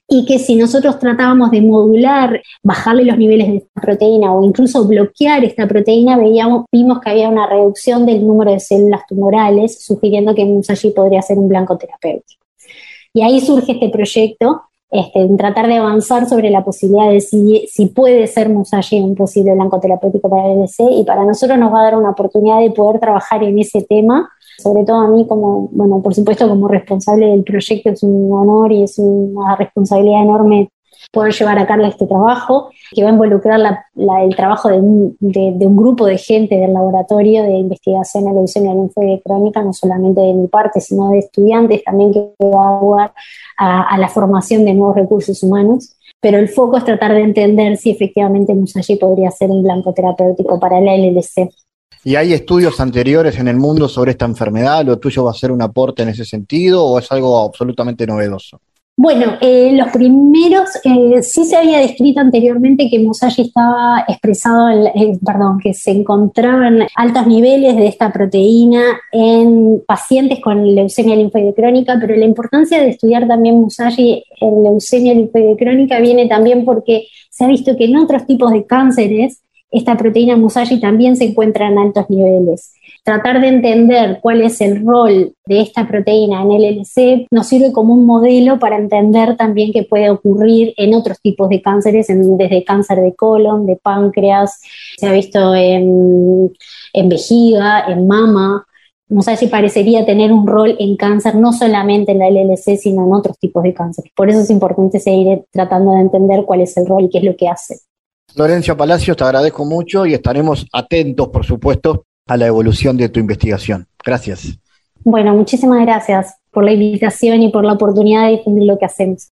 Speaker 7: y que si nosotros tratábamos de modular, bajarle los niveles de esta proteína o incluso bloquear esta proteína, veíamos, vimos que había una reducción del número de células tumorales, sugiriendo que Musashi podría ser un blanco terapéutico. Y ahí surge este proyecto, este, en tratar de avanzar sobre la posibilidad de si, si puede ser Musashi un posible blanco terapéutico para el L L C, y para nosotros nos va a dar una oportunidad de poder trabajar en ese tema. Sobre todo a mí, como, bueno, por supuesto como responsable del proyecto, es un honor y es una responsabilidad enorme poder llevar a cabo este trabajo, que va a involucrar la, la, el trabajo de un, de, de un grupo de gente del laboratorio de investigación en leucemia linfoide crónica, no solamente de mi parte, sino de estudiantes también, que va a ayudar a, a la formación de nuevos recursos humanos. Pero el foco es tratar de entender si efectivamente Musashi podría ser un blanco terapéutico para la L L C.
Speaker 3: ¿Y hay estudios anteriores en el mundo sobre esta enfermedad? ¿Lo tuyo va a ser un aporte en ese sentido o es algo absolutamente novedoso?
Speaker 7: Bueno, eh, los primeros, eh, sí se había descrito anteriormente que Musashi estaba expresado, en, eh, perdón, que se encontraban altos niveles de esta proteína en pacientes con leucemia linfoide crónica, pero la importancia de estudiar también Musashi en leucemia linfoide crónica viene también porque se ha visto que en otros tipos de cánceres esta proteína Musashi también se encuentra en altos niveles. Tratar de entender cuál es el rol de esta proteína en el L L C nos sirve como un modelo para entender también qué puede ocurrir en otros tipos de cánceres, en, desde cáncer de colon, de páncreas, se ha visto en, en vejiga, en mama. Musashi parecería tener un rol en cáncer, no solamente en la L L C, sino en otros tipos de cánceres. Por eso es importante seguir tratando de entender cuál es el rol y qué es lo que hace.
Speaker 3: Florencia Palacios, te agradezco mucho y estaremos atentos, por supuesto, a la evolución de tu investigación. Gracias.
Speaker 7: Bueno, muchísimas gracias por la invitación y por la oportunidad de difundir lo que hacemos.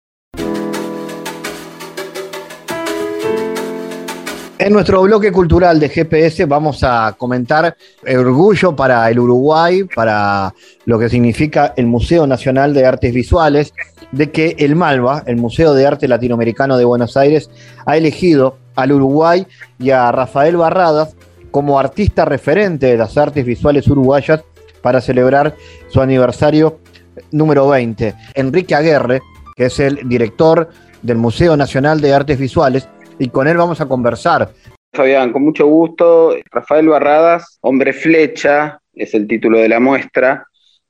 Speaker 3: En nuestro bloque cultural de G P S vamos a comentar el orgullo para el Uruguay, para lo que significa el Museo Nacional de Artes Visuales, de que el MALVA, el Museo de Arte Latinoamericano de Buenos Aires, ha elegido al Uruguay y a Rafael Barradas como artista referente de las artes visuales uruguayas para celebrar su aniversario número veinte. Enrique Aguerre, que es el director del Museo Nacional de Artes Visuales, y con él vamos a conversar.
Speaker 8: Fabián, con mucho gusto. Rafael Barradas, Hombre Flecha, es el título de la muestra.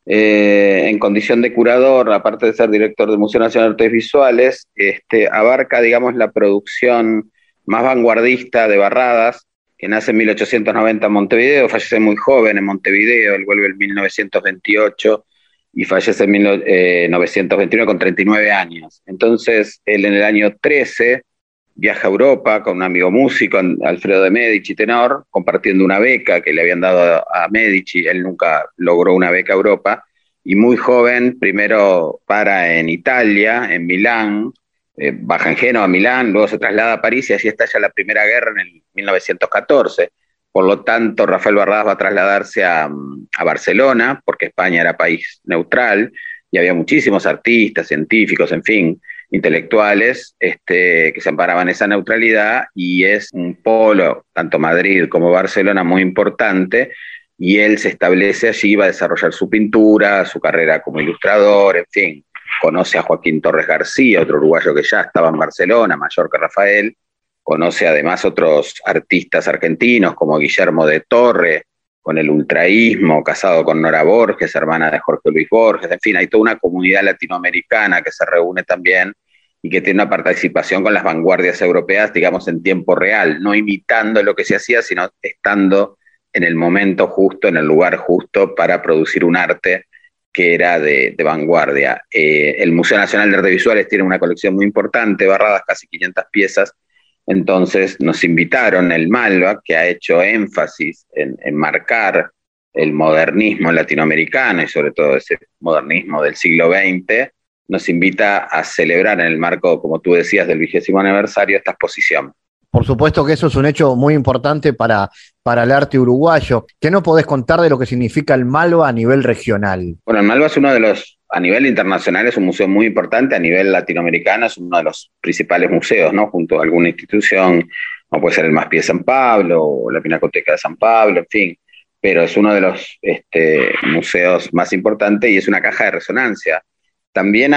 Speaker 8: Eh, en condición de curador, aparte de ser director del Museo Nacional de Artes Visuales, este, abarca, digamos, la producción más vanguardista de Barradas, que nace en mil ochocientos noventa en Montevideo, fallece muy joven en Montevideo, él vuelve en mil novecientos veintiocho y fallece en mil novecientos veintiuno con treinta y nueve años. Entonces, él en el año trece viaja a Europa con un amigo músico, Alfredo de Medici, tenor, compartiendo una beca que le habían dado a Medici. Él nunca logró una beca a Europa, y muy joven, primero para en Italia, en Milán, eh, baja en Génova, Milán, luego se traslada a París y allí estalla la Primera Guerra en el mil novecientos catorce. Por lo tanto, Rafael Barradas va a trasladarse a, a Barcelona, porque España era país neutral, y había muchísimos artistas, científicos, en fin, intelectuales este, que se amparaban en esa neutralidad, y es un polo, tanto Madrid como Barcelona, muy importante, y él se establece allí, va a desarrollar su pintura, su carrera como ilustrador, en fin, conoce a Joaquín Torres García, otro uruguayo que ya estaba en Barcelona, mayor que Rafael, conoce además otros artistas argentinos como Guillermo de Torre, con el ultraísmo, casado con Nora Borges, hermana de Jorge Luis Borges, en fin, hay toda una comunidad latinoamericana que se reúne también y que tiene una participación con las vanguardias europeas, digamos, en tiempo real, no imitando lo que se hacía, sino estando en el momento justo, en el lugar justo, para producir un arte que era de, de vanguardia. Eh, el Museo Nacional de Artes Visuales tiene una colección muy importante, Barradas, casi quinientas piezas. Entonces nos invitaron, el MALVA, que ha hecho énfasis en, en marcar el modernismo latinoamericano y sobre todo ese modernismo del siglo veinte, nos invita a celebrar en el marco, como tú decías, del vigésimo aniversario, esta exposición.
Speaker 3: Por supuesto que eso es un hecho muy importante para, para el arte uruguayo. ¿Qué nos podés contar de lo que significa el MALVA a nivel regional? Bueno,
Speaker 8: el MALVA es uno de los, a nivel internacional es un museo muy importante, a nivel latinoamericano es uno de los principales museos, ¿no? Junto a alguna institución, como puede ser el MASPI de San Pablo o la Pinacoteca de San Pablo, en fin, pero es uno de los este, museos más importantes y es una caja de resonancia. También ha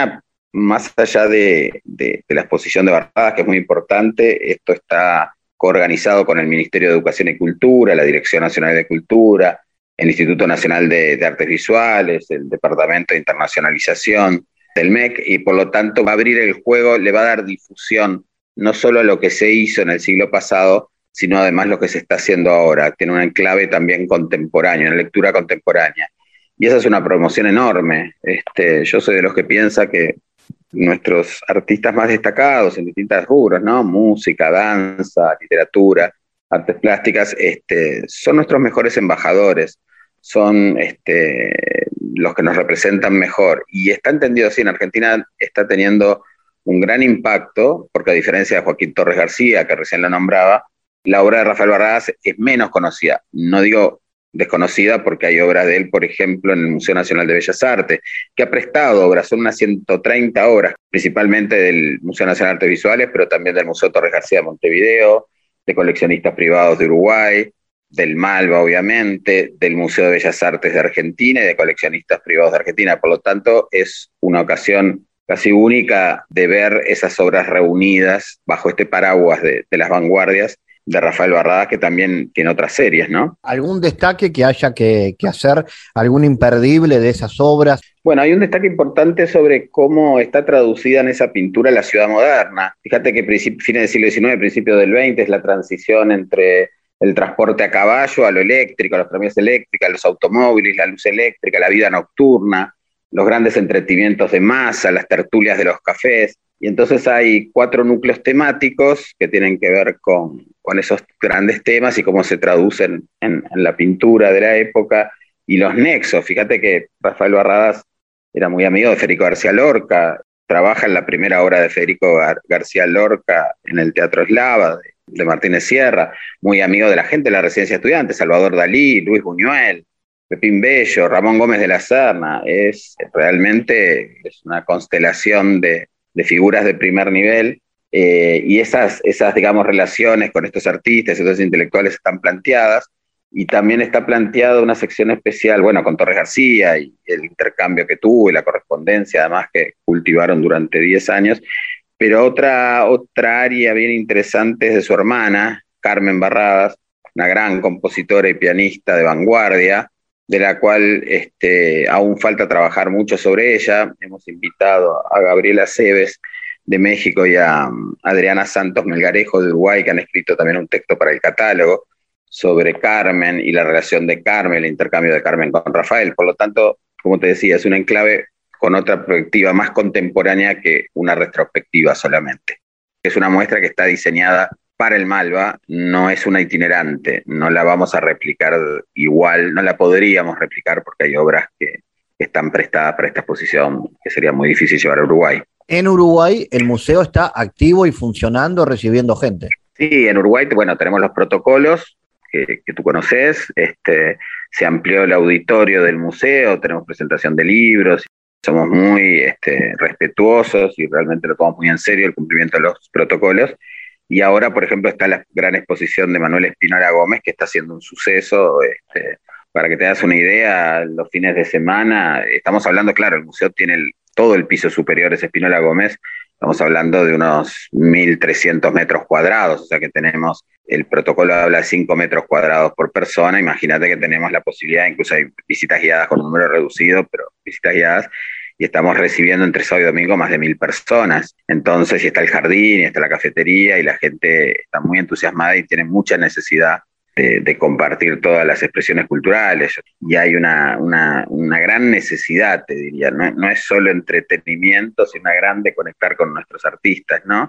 Speaker 8: más allá de, de, de la exposición de Barradas, que es muy importante, esto está coorganizado con el Ministerio de Educación y Cultura, la Dirección Nacional de Cultura, el Instituto Nacional de, de Artes Visuales, el Departamento de Internacionalización del M E C, y por lo tanto va a abrir el juego, le va a dar difusión no solo a lo que se hizo en el siglo pasado, sino además lo que se está haciendo ahora. Tiene un enclave también contemporáneo, una lectura contemporánea. Y esa es una promoción enorme. Este, yo soy de los que piensa que nuestros artistas más destacados en distintos rubros, ¿no? Música, danza, literatura, artes plásticas, este, son nuestros mejores embajadores, son este, los que nos representan mejor. Y está entendido así, en Argentina está teniendo un gran impacto, porque a diferencia de Joaquín Torres García, que recién lo nombraba, la obra de Rafael Barradas es menos conocida. No digo desconocida porque hay obras de él, por ejemplo, en el Museo Nacional de Bellas Artes, que ha prestado obras, son unas ciento treinta obras, principalmente del Museo Nacional de Artes Visuales, pero también del Museo Torres García de Montevideo, de coleccionistas privados de Uruguay, del Malva, obviamente, del Museo de Bellas Artes de Argentina y de coleccionistas privados de Argentina. Por lo tanto, es una ocasión casi única de ver esas obras reunidas bajo este paraguas de, de las vanguardias de Rafael Barradas, que también tiene otras series, ¿no?
Speaker 3: ¿Algún destaque que haya que, que hacer? ¿Algún imperdible de esas obras?
Speaker 8: Bueno, hay un destaque importante sobre cómo está traducida en esa pintura la ciudad moderna. Fíjate que fines del siglo diecinueve, principios del veinte, es la transición entre el transporte a caballo, a lo eléctrico, a los tranvías eléctricos, a los automóviles, la luz eléctrica, la vida nocturna, los grandes entretenimientos de masa, las tertulias de los cafés. Y entonces hay cuatro núcleos temáticos que tienen que ver con, con esos grandes temas y cómo se traducen en, en la pintura de la época, y los nexos. Fíjate que Rafael Barradas era muy amigo de Federico García Lorca, trabaja en la primera obra de Federico Gar- García Lorca en el Teatro Eslava de, de Martínez Sierra, muy amigo de la gente de la residencia de estudiantes, Salvador Dalí, Luis Buñuel, Pepín Bello, Ramón Gómez de la Serna. Es realmente es una constelación de de figuras de primer nivel, eh, y esas, esas, digamos, relaciones con estos artistas, estos intelectuales están planteadas, y también está planteada una sección especial, bueno, con Torres García y el intercambio que tuvo y la correspondencia, además, que cultivaron durante diez años, pero otra, otra área bien interesante es de su hermana, Carmen Barradas, una gran compositora y pianista de vanguardia, de la cual este, aún falta trabajar mucho sobre ella. Hemos invitado a Gabriela Cebes de México y a Adriana Santos Melgarejo de Uruguay, que han escrito también un texto para el catálogo sobre Carmen y la relación de Carmen, el intercambio de Carmen con Rafael. Por lo tanto, como te decía, es un enclave con otra perspectiva más contemporánea que una retrospectiva solamente. Es una muestra que está diseñada para el Malva, no es una itinerante, no la vamos a replicar igual, no la podríamos replicar porque hay obras que están prestadas para esta exposición que sería muy difícil llevar a Uruguay.
Speaker 3: En Uruguay el museo está activo y funcionando, recibiendo gente.
Speaker 8: Sí, en Uruguay, bueno, tenemos los protocolos que, que tú conoces, este, se amplió el auditorio del museo, tenemos presentación de libros, somos muy este, respetuosos y realmente lo tomamos muy en serio el cumplimiento de los protocolos. Y ahora, por ejemplo, está la gran exposición de Manuel Espinola Gómez, que está haciendo un suceso. Este, para que te das una idea, los fines de semana, estamos hablando, claro, el museo tiene el, todo el piso superior, es Espinola Gómez, estamos hablando de unos mil trescientos metros cuadrados, o sea que tenemos, el protocolo habla de cinco metros cuadrados por persona. Imagínate que tenemos la posibilidad, incluso hay visitas guiadas con un número reducido, pero visitas guiadas, y estamos recibiendo entre sábado y domingo más de mil personas. Entonces, y está el jardín, y está la cafetería, y la gente está muy entusiasmada y tiene mucha necesidad de, de compartir todas las expresiones culturales. Y hay una, una, una gran necesidad, te diría, no, no es solo entretenimiento, sino una gran de conectar con nuestros artistas, ¿no?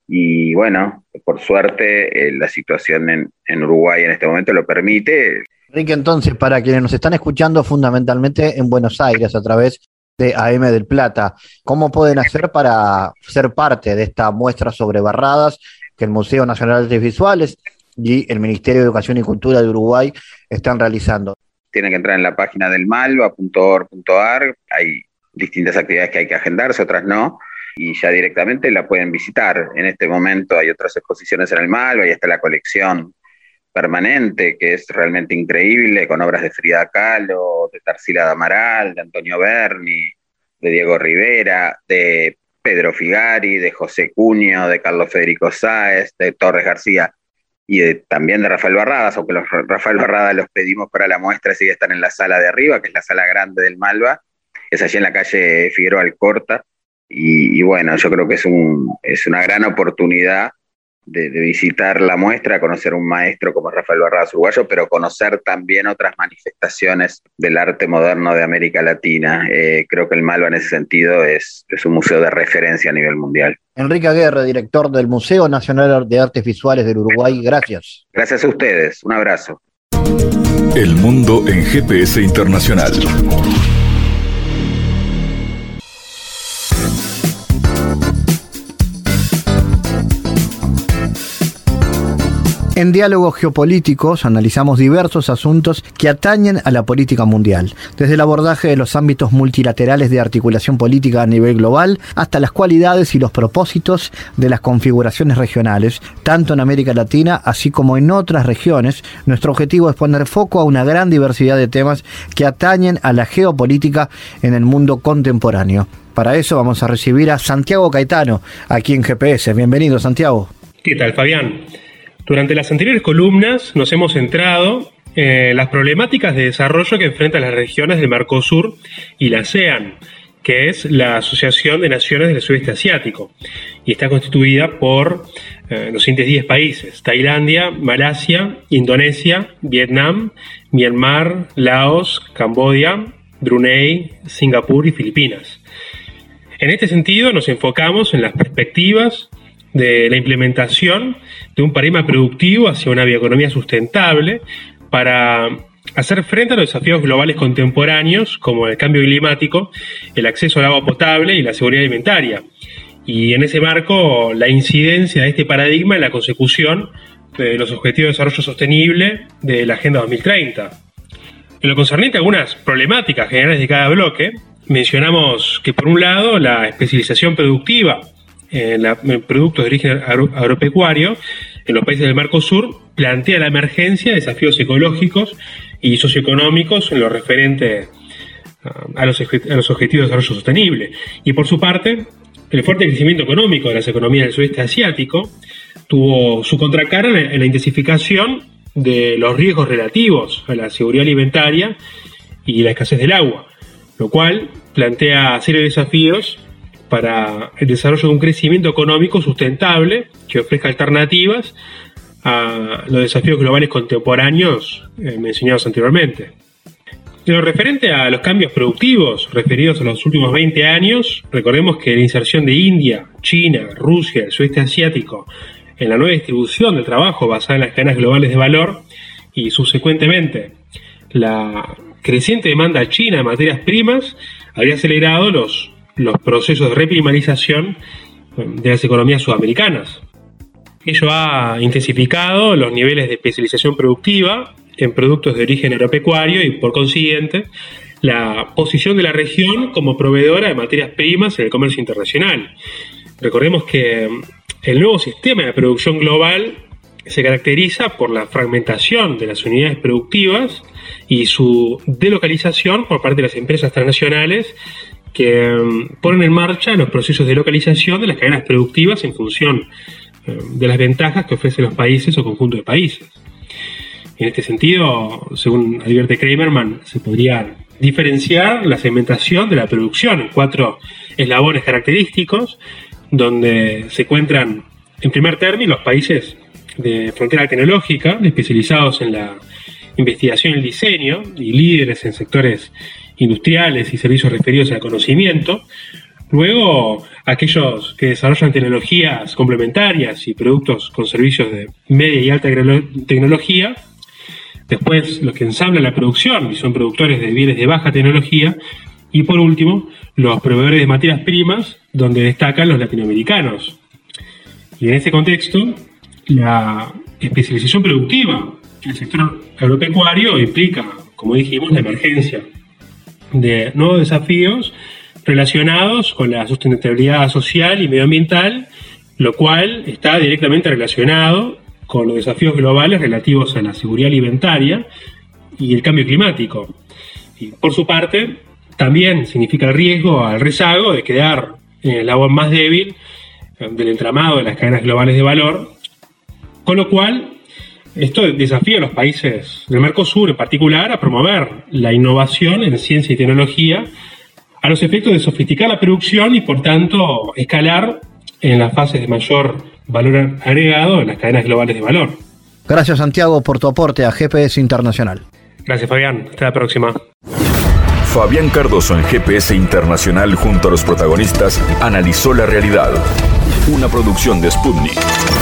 Speaker 8: Y bueno, por suerte, eh, la situación en, en Uruguay en este momento lo permite.
Speaker 3: Enrique, entonces, para quienes nos están escuchando fundamentalmente en Buenos Aires a través de A M del Plata, ¿cómo pueden hacer para ser parte de esta muestra sobre Barradas que el Museo Nacional de Artes Visuales y el Ministerio de Educación y Cultura de Uruguay están realizando?
Speaker 8: Tienen que entrar en la página del malva punto org punto ar, hay distintas actividades que hay que agendarse, otras no, y ya directamente la pueden visitar. En este momento hay otras exposiciones en el Malva, y está la colección permanente, que es realmente increíble, con obras de Frida Kahlo, de Tarsila de Amaral, de Antonio Berni, de Diego Rivera, de Pedro Figari, de José Cuño, de Carlos Federico Sáez, de Torres García y de, también de Rafael Barradas, aunque los Rafael Barradas los pedimos para la muestra, sí están en la sala de arriba, que es la sala grande del Malva, es allí en la calle Figueroa Alcorta, y, y bueno, yo creo que es, un, es una gran oportunidad de, de visitar la muestra, conocer un maestro como Rafael Barradas uruguayo, pero conocer también otras manifestaciones del arte moderno de América Latina. Eh, creo que el Malva en ese sentido es, es un museo de referencia a nivel mundial.
Speaker 3: Enrique Aguirre, director del Museo Nacional de Artes Visuales del Uruguay, gracias.
Speaker 8: Gracias a ustedes, un abrazo.
Speaker 1: El mundo en G P S Internacional.
Speaker 3: En Diálogos Geopolíticos analizamos diversos asuntos que atañen a la política mundial, desde el abordaje de los ámbitos multilaterales de articulación política a nivel global hasta las cualidades y los propósitos de las configuraciones regionales, tanto en América Latina así como en otras regiones. Nuestro objetivo es poner foco a una gran diversidad de temas que atañen a la geopolítica en el mundo contemporáneo. Para eso vamos a recibir a Santiago Caetano, aquí en G P S. Bienvenido, Santiago.
Speaker 9: ¿Qué tal, Fabián? Durante las anteriores columnas nos hemos centrado en las problemáticas de desarrollo que enfrentan las regiones del Mercosur y la ASEAN, que es la Asociación de Naciones del Sudeste Asiático, y está constituida por eh, los siguientes diez países: Tailandia, Malasia, Indonesia, Vietnam, Myanmar, Laos, Camboya, Brunei, Singapur y Filipinas. En este sentido nos enfocamos en las perspectivas de la implementación de un paradigma productivo hacia una bioeconomía sustentable para hacer frente a los desafíos globales contemporáneos como el cambio climático, el acceso al agua potable y la seguridad alimentaria. Y en ese marco, la incidencia de este paradigma en la consecución de los Objetivos de Desarrollo Sostenible de la Agenda dos mil treinta. En lo concerniente a algunas problemáticas generales de cada bloque, mencionamos que, por un lado, la especialización productiva en, la, en productos de origen agro, agropecuario en los países del Mercosur plantea la emergencia de desafíos ecológicos y socioeconómicos en lo referente a los, a los objetivos de desarrollo sostenible. Y por su parte, el fuerte crecimiento económico de las economías del sudeste asiático tuvo su contracara en la intensificación de los riesgos relativos a la seguridad alimentaria y la escasez del agua, lo cual plantea serios desafíos para el desarrollo de un crecimiento económico sustentable que ofrezca alternativas a los desafíos globales contemporáneos eh, mencionados anteriormente. En lo referente a los cambios productivos referidos a los últimos veinte años, recordemos que la inserción de India, China, Rusia, el sudeste asiático en la nueva distribución del trabajo basada en las cadenas globales de valor y subsecuentemente la creciente demanda china de materias primas había acelerado los los procesos de reprimarización de las economías sudamericanas. Ello ha intensificado los niveles de especialización productiva en productos de origen agropecuario y, por consiguiente, la posición de la región como proveedora de materias primas en el comercio internacional. Recordemos que el nuevo sistema de producción global se caracteriza por la fragmentación de las unidades productivas y su delocalización por parte de las empresas transnacionales que um, ponen en marcha los procesos de localización de las cadenas productivas en función um, de las ventajas que ofrecen los países o conjunto de países. En este sentido, según advierte Kramerman, se podría diferenciar la segmentación de la producción en cuatro eslabones característicos, donde se encuentran, en primer término, los países de frontera tecnológica, especializados en la investigación y el diseño, y líderes en sectores industriales y servicios referidos al conocimiento. Luego, aquellos que desarrollan tecnologías complementarias y productos con servicios de media y alta tecnología. Después, los que ensamblan la producción y son productores de bienes de baja tecnología. Y por último, los proveedores de materias primas, donde destacan los latinoamericanos. Y en este contexto, la especialización productiva en el sector agropecuario implica, como dijimos, la emergencia de nuevos desafíos relacionados con la sustentabilidad social y medioambiental, lo cual está directamente relacionado con los desafíos globales relativos a la seguridad alimentaria y el cambio climático. Y por su parte, también significa el riesgo al rezago de quedar en el eslabón más débil del entramado de las cadenas globales de valor, con lo cual esto desafía a los países del Mercosur en particular a promover la innovación en ciencia y tecnología a los efectos de sofisticar la producción y por tanto escalar en las fases de mayor valor agregado en las cadenas globales de valor.
Speaker 3: Gracias, Santiago, por tu aporte a G P S Internacional.
Speaker 9: Gracias, Fabián. Hasta la próxima.
Speaker 1: Fabián Cardoso en G P S Internacional junto a los protagonistas analizó la realidad. Una producción de Sputnik.